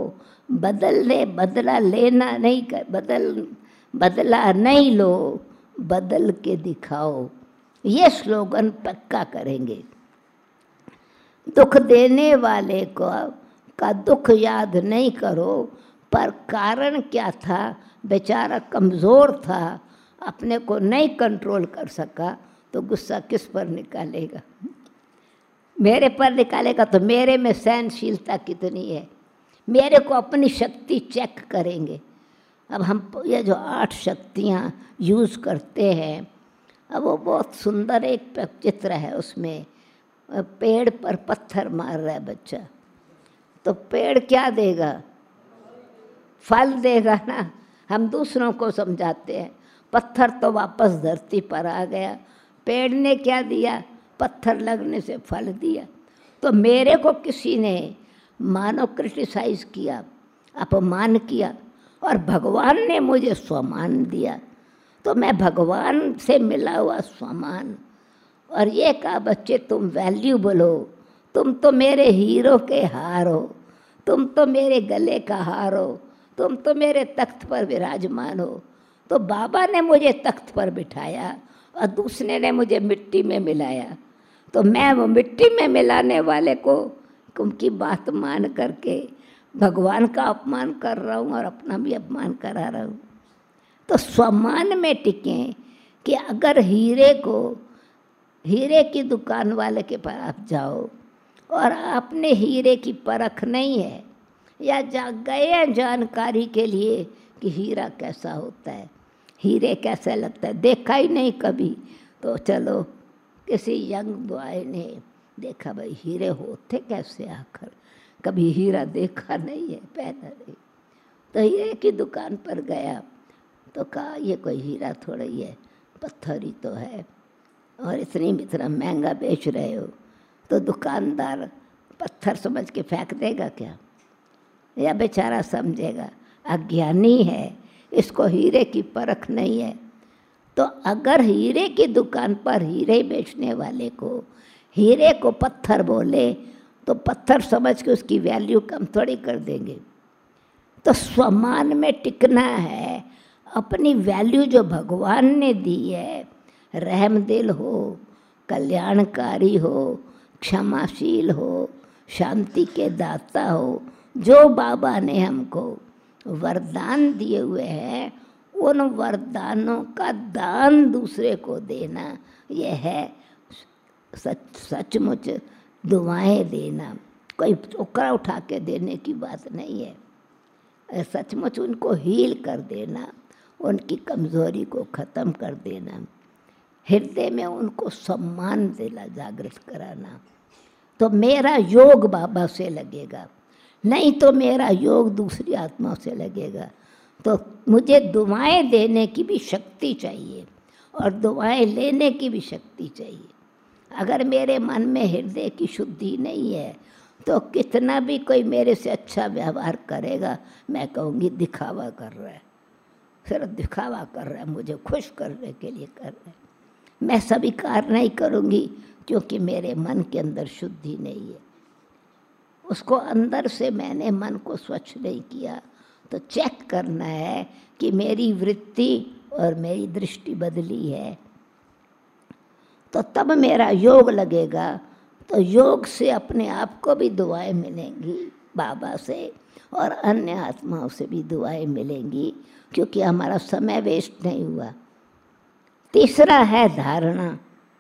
बदला लेना नहीं कर, बदला नहीं लो, बदल के दिखाओ, ये स्लोगन पक्का करेंगे। दुख देने वाले का दुख याद नहीं करो, पर कारण क्या था, बेचारा कमज़ोर था, अपने को नहीं कंट्रोल कर सका, तो गुस्सा किस पर निकालेगा? मेरे पर निकालेगा तो मेरे में सहनशीलता कितनी है, मेरे को अपनी शक्ति चेक करेंगे। अब हम ये जो 8 शक्तियाँ यूज़ करते हैं, अब वो बहुत सुंदर एक चित्र है, उसमें पेड़ पर पत्थर मार रहा है बच्चा, तो पेड़ क्या देगा? फल देगा ना। हम दूसरों को समझाते हैं, पत्थर तो वापस धरती पर आ गया, पेड़ ने क्या दिया? पत्थर लगने से फल दिया। तो मेरे को किसी ने मानो क्रिटिसाइज किया, अपमान किया, और भगवान ने मुझे स्वमान दिया, तो मैं भगवान से मिला हुआ स्वमान, और ये कहा बच्चे तुम वैल्यूबल हो, तुम तो मेरे हीरो के हार हो, तुम तो मेरे गले का हार हो, तुम तो मेरे तख्त पर विराजमान हो। तो बाबा ने मुझे तख्त पर बिठाया और दूसरे ने मुझे मिट्टी में मिलाया, तो मैं वो मिट्टी में मिलाने वाले को उनकी बात मान करके भगवान का अपमान कर रहा हूँ और अपना भी अपमान करा रहा हूँ। तो स्वमान में टिकें कि अगर हीरे की दुकान वाले के पास आप जाओ और आपने हीरे की परख नहीं है, या गए हैं जानकारी के लिए कि हीरा कैसा होता है, हीरे कैसा लगता है, देखा ही नहीं कभी, तो चलो किसी यंग बॉय ने देखा भाई हीरे होते कैसे, आखिर कभी हीरा देखा नहीं है, पहना नहीं, तो हीरे की दुकान पर गया तो कहा ये कोई हीरा थोड़ा ही है, पत्थर ही तो है, और इतना महंगा बेच रहे हो। तो दुकानदार पत्थर समझ के फेंक देगा क्या? या बेचारा समझेगा अज्ञानी है, इसको हीरे की परख नहीं है। तो अगर हीरे की दुकान पर हीरे बेचने वाले को हीरे को पत्थर बोले तो पत्थर समझ के उसकी वैल्यू कम थोड़ी कर देंगे। तो स्वमान में टिकना है, अपनी वैल्यू जो भगवान ने दी है, रहमदिल हो, कल्याणकारी हो, क्षमाशील हो, शांति के दाता हो, जो बाबा ने हमको वरदान दिए हुए हैं, उन वरदानों का दान दूसरे को देना, यह है सचमुच दुआएं देना। कोई टोकरा उठा के देने की बात नहीं है, सचमुच उनको हील कर देना, उनकी कमज़ोरी को ख़त्म कर देना, हृदय में उनको सम्मान देना, जागृत कराना। तो मेरा योग बाबा से लगेगा, नहीं तो मेरा योग दूसरी आत्मा से लगेगा। तो मुझे दुआएं देने की भी शक्ति चाहिए और दुआएं लेने की भी शक्ति चाहिए। अगर मेरे मन में हृदय की शुद्धि नहीं है तो कितना भी कोई मेरे से अच्छा व्यवहार करेगा, मैं कहूँगी दिखावा कर रहा है, सिर्फ दिखावा कर रहा है, मुझे खुश करने के लिए कर रहा है। मैं स्वीकार नहीं करूँगी क्योंकि मेरे मन के अंदर शुद्धि नहीं है, उसको अंदर से मैंने मन को स्वच्छ नहीं किया। तो चेक करना है कि मेरी वृत्ति और मेरी दृष्टि बदली है, तो तब मेरा योग लगेगा। तो योग से अपने आप को भी दुआएं मिलेंगी बाबा से, और अन्य आत्माओं से भी दुआएं मिलेंगी, क्योंकि हमारा समय वेस्ट नहीं हुआ। तीसरा है धारणा।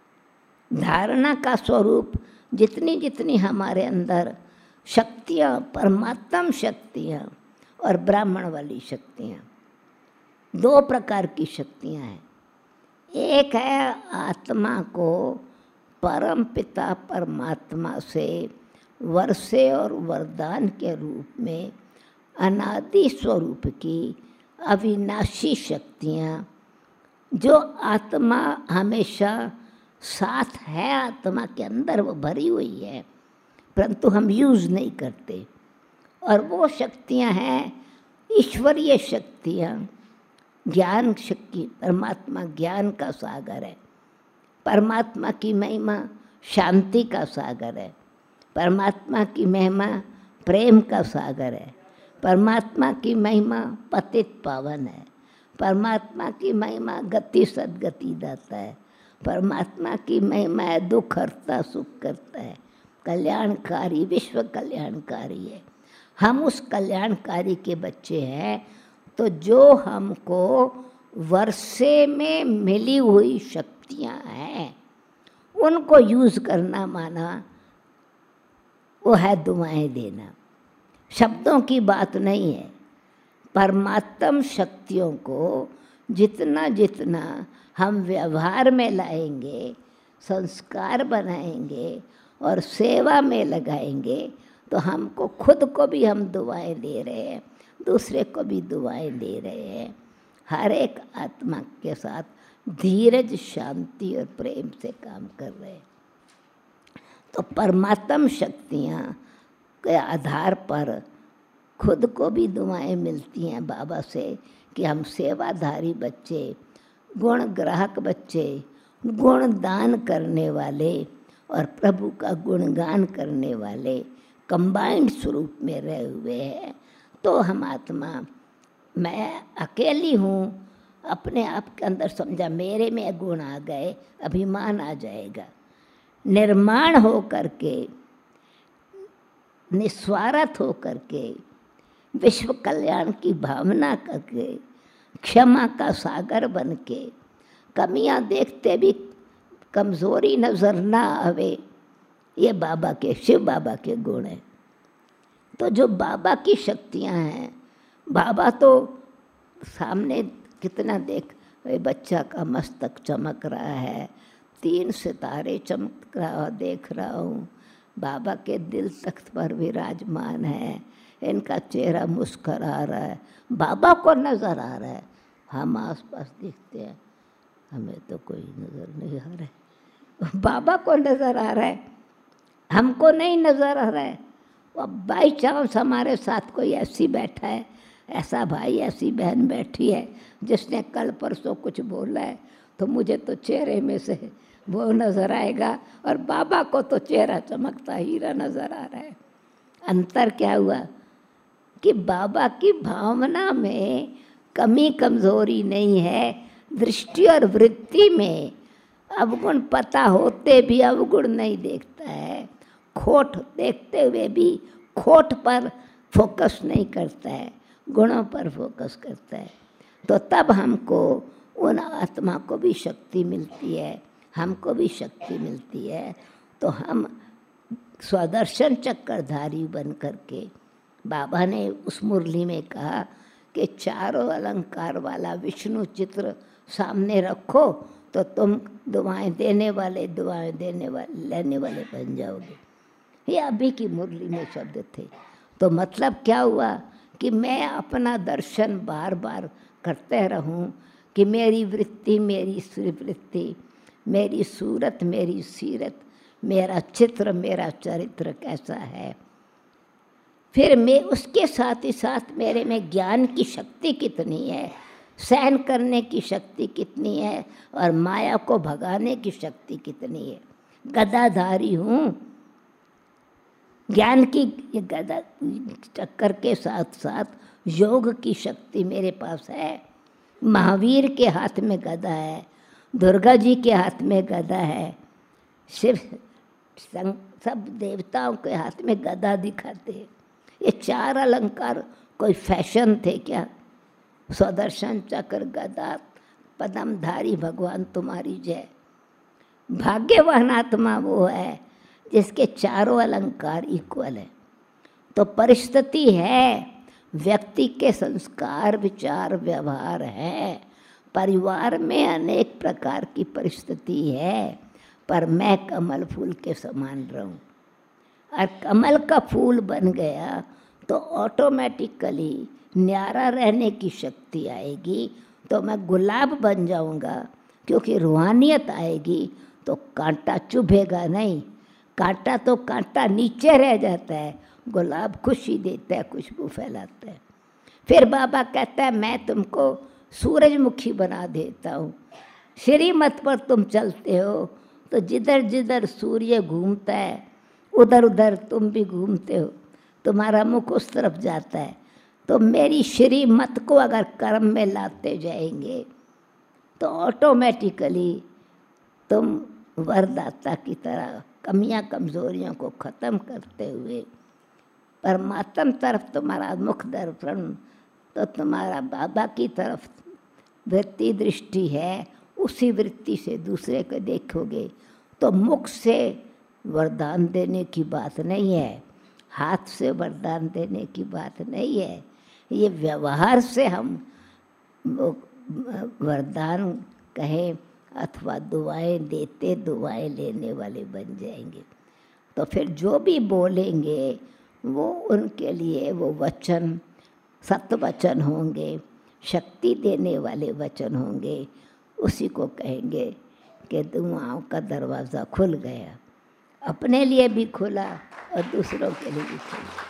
धारणा का स्वरूप जितनी जितनी हमारे अंदर शक्तियाँ, परमात्म शक्तियाँ और ब्राह्मण वाली शक्तियाँ, दो प्रकार की शक्तियाँ हैं। एक है आत्मा को परम पिता परमात्मा से वर्षे और वरदान के रूप में अनादि स्वरूप की अविनाशी शक्तियाँ, जो आत्मा हमेशा साथ है, आत्मा के अंदर वो भरी हुई है, परंतु हम यूज़ नहीं करते। और वो शक्तियाँ हैं ईश्वरीय शक्तियाँ, ज्ञान शक्ति। परमात्मा ज्ञान का सागर है, परमात्मा की महिमा शांति का सागर है, परमात्मा की महिमा प्रेम का सागर है, परमात्मा की महिमा पतित पावन है, परमात्मा की महिमा गति सदगति दाता है, परमात्मा की महिमा है दुख हरता सुख करता है, कल्याणकारी, विश्व कल्याणकारी है। हम उस कल्याणकारी के बच्चे हैं। तो जो हमको वर्षे में मिली हुई शक्तियाँ हैं, उनको यूज़ करना माना वो है दुआएं देना। शब्दों की बात नहीं है। परमात्म शक्तियों को जितना जितना हम व्यवहार में लाएंगे, संस्कार बनाएंगे और सेवा में लगाएंगे, तो हमको खुद को भी हम दुआएं दे रहे हैं, दूसरे को भी दुआएं दे रहे हैं। हर एक आत्मा के साथ धीरज, शांति और प्रेम से काम कर रहे हैं। तो परमात्म शक्तियाँ के आधार पर खुद को भी दुआएं मिलती हैं बाबा से कि हम सेवाधारी बच्चे, गुण ग्राहक बच्चे, गुण दान करने वाले और प्रभु का गुणगान करने वाले कंबाइंड स्वरूप में रहे हुए हैं। तो हम आत्मा, मैं अकेली हूँ, अपने आप के अंदर समझा मेरे में गुण आ गए, अभिमान आ जाएगा। निर्माण हो करके, निस्वार्थ हो करके, विश्व कल्याण की भावना करके, क्षमा का सागर बन के, कमियां देखते भी कमज़ोरी नज़र ना आवे, ये बाबा के, शिव बाबा के गुण हैं। तो जो बाबा की शक्तियां हैं, बाबा तो सामने कितना देख, बच्चा का मस्तक चमक रहा है, 3 सितारे चमक रहा देख रहा हूँ, बाबा के दिल तख्त पर विराजमान है, इनका चेहरा मुस्कुरा रहा है, बाबा को नज़र आ रहा है। हम आसपास दिखते हैं, हमें तो कोई नज़र नहीं आ रहा है, बाबा को नज़र आ रहा है, हमको नहीं नज़र आ रहा है। और बाई चांस हमारे साथ कोई ऐसी बैठा है, ऐसा भाई, ऐसी बहन बैठी है जिसने कल परसों कुछ बोला है, तो मुझे तो चेहरे में से वो नज़र आएगा, और बाबा को तो चेहरा चमकता हीरा नज़र आ रहा है। अंतर क्या हुआ कि बाबा की भावना में कमी कमज़ोरी नहीं है, दृष्टि और वृत्ति में अवगुण पता होते भी अवगुण नहीं देखता है, खोट देखते हुए भी खोट पर फोकस नहीं करता है, गुणों पर फोकस करता है। तो तब हमको उन आत्मा को भी शक्ति मिलती है, हमको भी शक्ति मिलती है। तो हम स्वदर्शन चक्रधारी बन करके, बाबा ने उस मुरली में कहा कि चारों अलंकार वाला विष्णु चित्र सामने रखो तो तुम दुआएं देने वाले, दुआएं देने वाले, लेने वाले बन जाओगे। ये अभी की मुरली में शब्द थे। तो मतलब क्या हुआ कि मैं अपना दर्शन बार बार करते रहूं कि मेरी वृत्ति, मेरी वृत्ति, मेरी सूरत, मेरी सीरत, मेरा चित्र, मेरा चरित्र कैसा है। फिर मैं उसके साथ ही साथ मेरे में ज्ञान की शक्ति कितनी है, सहन करने की शक्ति कितनी है, और माया को भगाने की शक्ति कितनी है। गदाधारी हूँ, ज्ञान की गदा चक्कर के साथ साथ योग की शक्ति मेरे पास है, महावीर के हाथ में गदा है, दुर्गा जी के हाथ में गदा है, शिव सब देवताओं के हाथ में गदा दिखाते हैं। ये 4 अलंकार कोई फैशन थे क्या? सुदर्शन चक्र गदा पद्मधारी भगवान तुम्हारी जय। भाग्यवान आत्मा वो है जिसके 4 अलंकार इक्वल है। तो परिस्थिति है, व्यक्ति के संस्कार विचार व्यवहार है, परिवार में अनेक प्रकार की परिस्थिति है, पर मैं कमल फूल के समान रहूं। और कमल का फूल बन गया तो ऑटोमेटिकली न्यारा रहने की शक्ति आएगी, तो मैं गुलाब बन जाऊंगा, क्योंकि रूहानियत आएगी तो कांटा चुभेगा नहीं। कांटा तो कांटा नीचे रह जाता है, गुलाब खुशी देता है, खुशबू फैलाता है। फिर बाबा कहता है मैं तुमको सूरजमुखी बना देता हूँ। श्रीमत पर तुम चलते हो तो जिधर जिधर सूर्य घूमता है उधर उधर तुम भी घूमते हो, तुम्हारा मुख उस तरफ जाता है। तो मेरी श्रीमत को अगर कर्म में लाते जाएंगे तो ऑटोमेटिकली तुम वरदाता की तरह कमियां कमजोरियों को ख़त्म करते हुए परमात्मा तरफ तुम्हारा मुख दर्पण, तो तुम्हारा बाबा की तरफ वृत्ति दृष्टि है, उसी वृत्ति से दूसरे को देखोगे। तो मुख से वरदान देने की बात नहीं है, हाथ से वरदान देने की बात नहीं है, ये व्यवहार से हम वरदान कहें अथवा दुआएं देते दुआएं लेने वाले बन जाएंगे। तो फिर जो भी बोलेंगे वो उनके लिए वो वचन सत्य वचन होंगे, शक्ति देने वाले वचन होंगे। उसी को कहेंगे कि दुआओं का दरवाज़ा खुल गया, अपने लिए भी खुला और दूसरों के लिए भी खुला।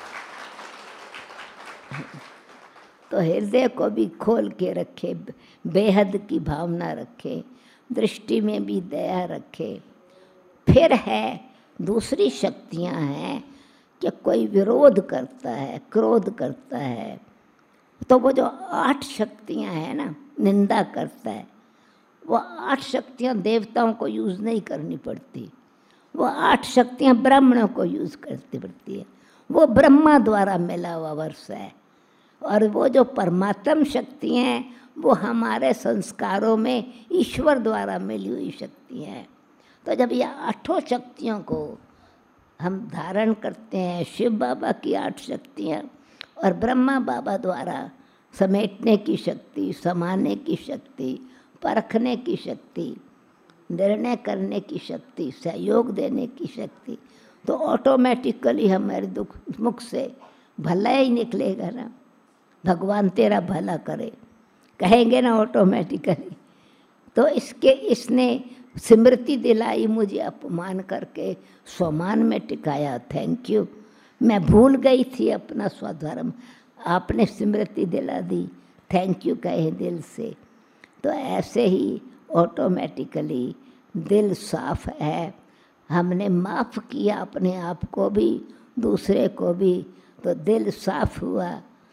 तो हृदय को भी खोल के रखे, बेहद की भावना रखे, दृष्टि में भी दया रखे। फिर है दूसरी शक्तियां हैं कि कोई विरोध करता है, क्रोध करता है, तो वो जो 8 शक्तियां हैं ना, निंदा करता है, वो 8 शक्तियां देवताओं को यूज़ नहीं करनी पड़ती, वो 8 शक्तियां ब्राह्मणों को यूज़ करनी पड़ती है। वो ब्रह्मा द्वारा मिला हुआ वर्ष है। और वो जो परमात्म शक्तियाँ हैं वो हमारे संस्कारों में ईश्वर द्वारा मिली हुई शक्तियाँ हैं। तो जब ये 8 शक्तियों को हम धारण करते हैं, शिव बाबा की 8 शक्तियाँ और ब्रह्मा बाबा द्वारा समेटने की शक्ति, समाने की शक्ति, परखने की शक्ति, निर्णय करने की शक्ति, सहयोग देने की शक्ति, तो ऑटोमेटिकली हमारे मुख से भला ही निकलेगा ना। भगवान तेरा भला करे कहेंगे ना ऑटोमेटिकली। तो इसने स्मृति दिलाई, मुझे अपमान करके स्वमान में टिकाया, थैंक यू। मैं भूल गई थी अपना स्वधर्म, आपने स्मृति दिला दी, थैंक यू कहे दिल से। तो ऐसे ही ऑटोमेटिकली दिल साफ है, हमने माफ़ किया अपने आप को भी दूसरे को भी, तो दिल साफ हुआ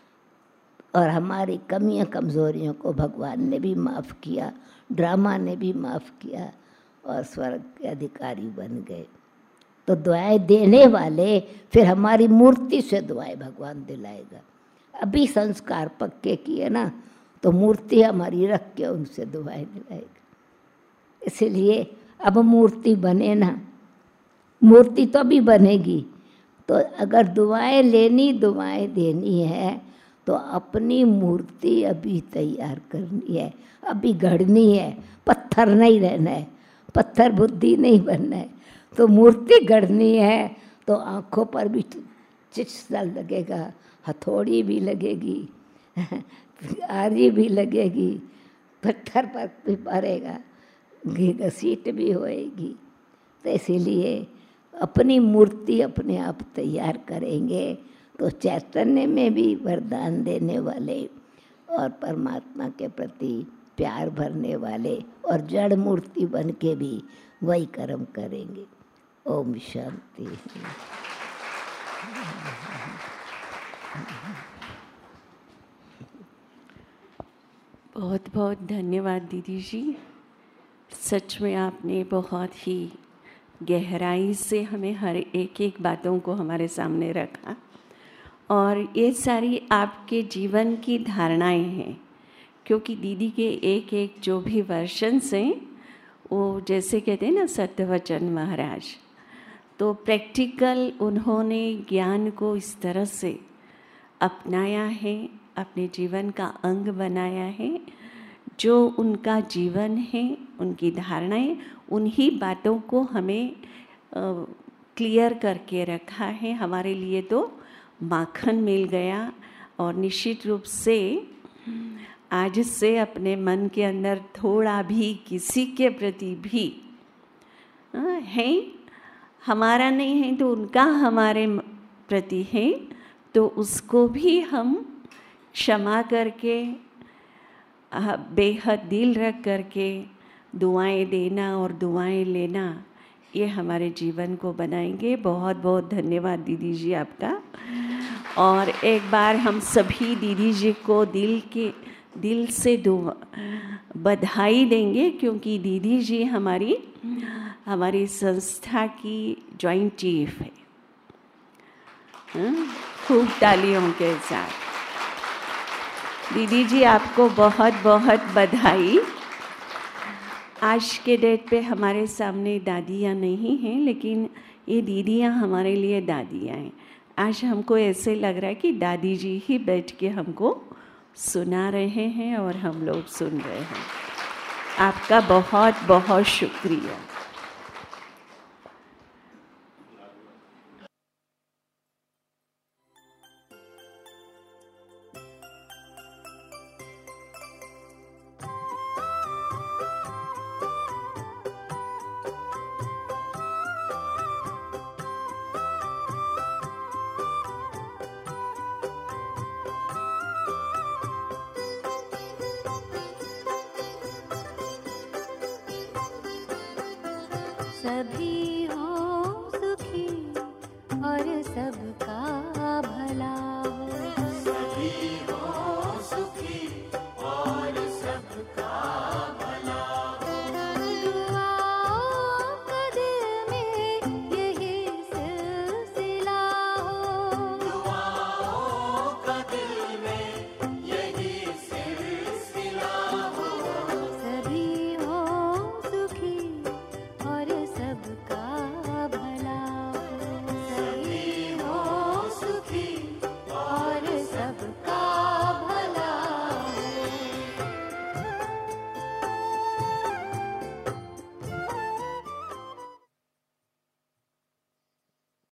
और हमारी कमियां कमज़ोरियों को भगवान ने भी माफ़ किया, ड्रामा ने भी माफ़ किया और स्वर्ग के अधिकारी बन गए। तो दुआएं देने वाले फिर हमारी मूर्ति से दुआएं भगवान दिलाएगा। अभी संस्कार पक्के किए ना तो मूर्ति हमारी रख के उनसे दुआएं दिलाएगा। इसलिए अब मूर्ति बने ना, मूर्ति तो भी बनेगी। तो अगर दुआएं लेनी दुआएं देनी है तो अपनी मूर्ति अभी तैयार करनी है, अभी गढ़नी है, पत्थर नहीं रहना है, पत्थर बुद्धि नहीं बनना है। तो मूर्ति गढ़नी है तो आँखों पर भी चिस्ता लगेगा, हथौड़ी भी लगेगी, आरी भी लगेगी, पत्थर पर भी पड़ेगा, घसीट भी होएगी। तो इसीलिए अपनी मूर्ति अपने आप तैयार करेंगे तो चैतन्य में भी वरदान देने वाले और परमात्मा के प्रति प्यार भरने वाले और जड़ मूर्ति बन के भी वही कर्म करेंगे। ओम शांति। बहुत बहुत धन्यवाद दीदी जी। सच में आपने बहुत ही गहराई से हमें हर एक एक बातों को हमारे सामने रखा, और ये सारी आपके जीवन की धारणाएं हैं, क्योंकि दीदी के एक एक जो भी वर्शन्स हैं वो जैसे कहते हैं ना सत्यवचन महाराज, तो प्रैक्टिकल उन्होंने ज्ञान को इस तरह से अपनाया है, अपने जीवन का अंग बनाया है। जो उनका जीवन है, उनकी धारणाएं, उन्हीं बातों को हमें क्लियर करके रखा है। हमारे लिए तो माखन मिल गया, और निश्चित रूप से आज से अपने मन के अंदर थोड़ा भी किसी के प्रति भी है, हमारा नहीं है तो उनका हमारे प्रति है, तो उसको भी हम क्षमा करके बेहद दिल रख करके दुआएं देना और दुआएं लेना, ये हमारे जीवन को बनाएंगे। बहुत बहुत धन्यवाद दीदी जी आपका। और एक बार हम सभी दीदी जी को दिल से बधाई देंगे, क्योंकि दीदी जी हमारी संस्था की जॉइंट चीफ है। खूब तालियों के साथ दीदी जी आपको बहुत बहुत बधाई। आज के डेट पे हमारे सामने दादियाँ नहीं हैं, लेकिन ये दीदियाँ हमारे लिए दादियाँ हैं। आज हमको ऐसे लग रहा है कि दादी जी ही बैठ के हमको सुना रहे हैं और हम लोग सुन रहे हैं। आपका बहुत बहुत शुक्रिया। सभी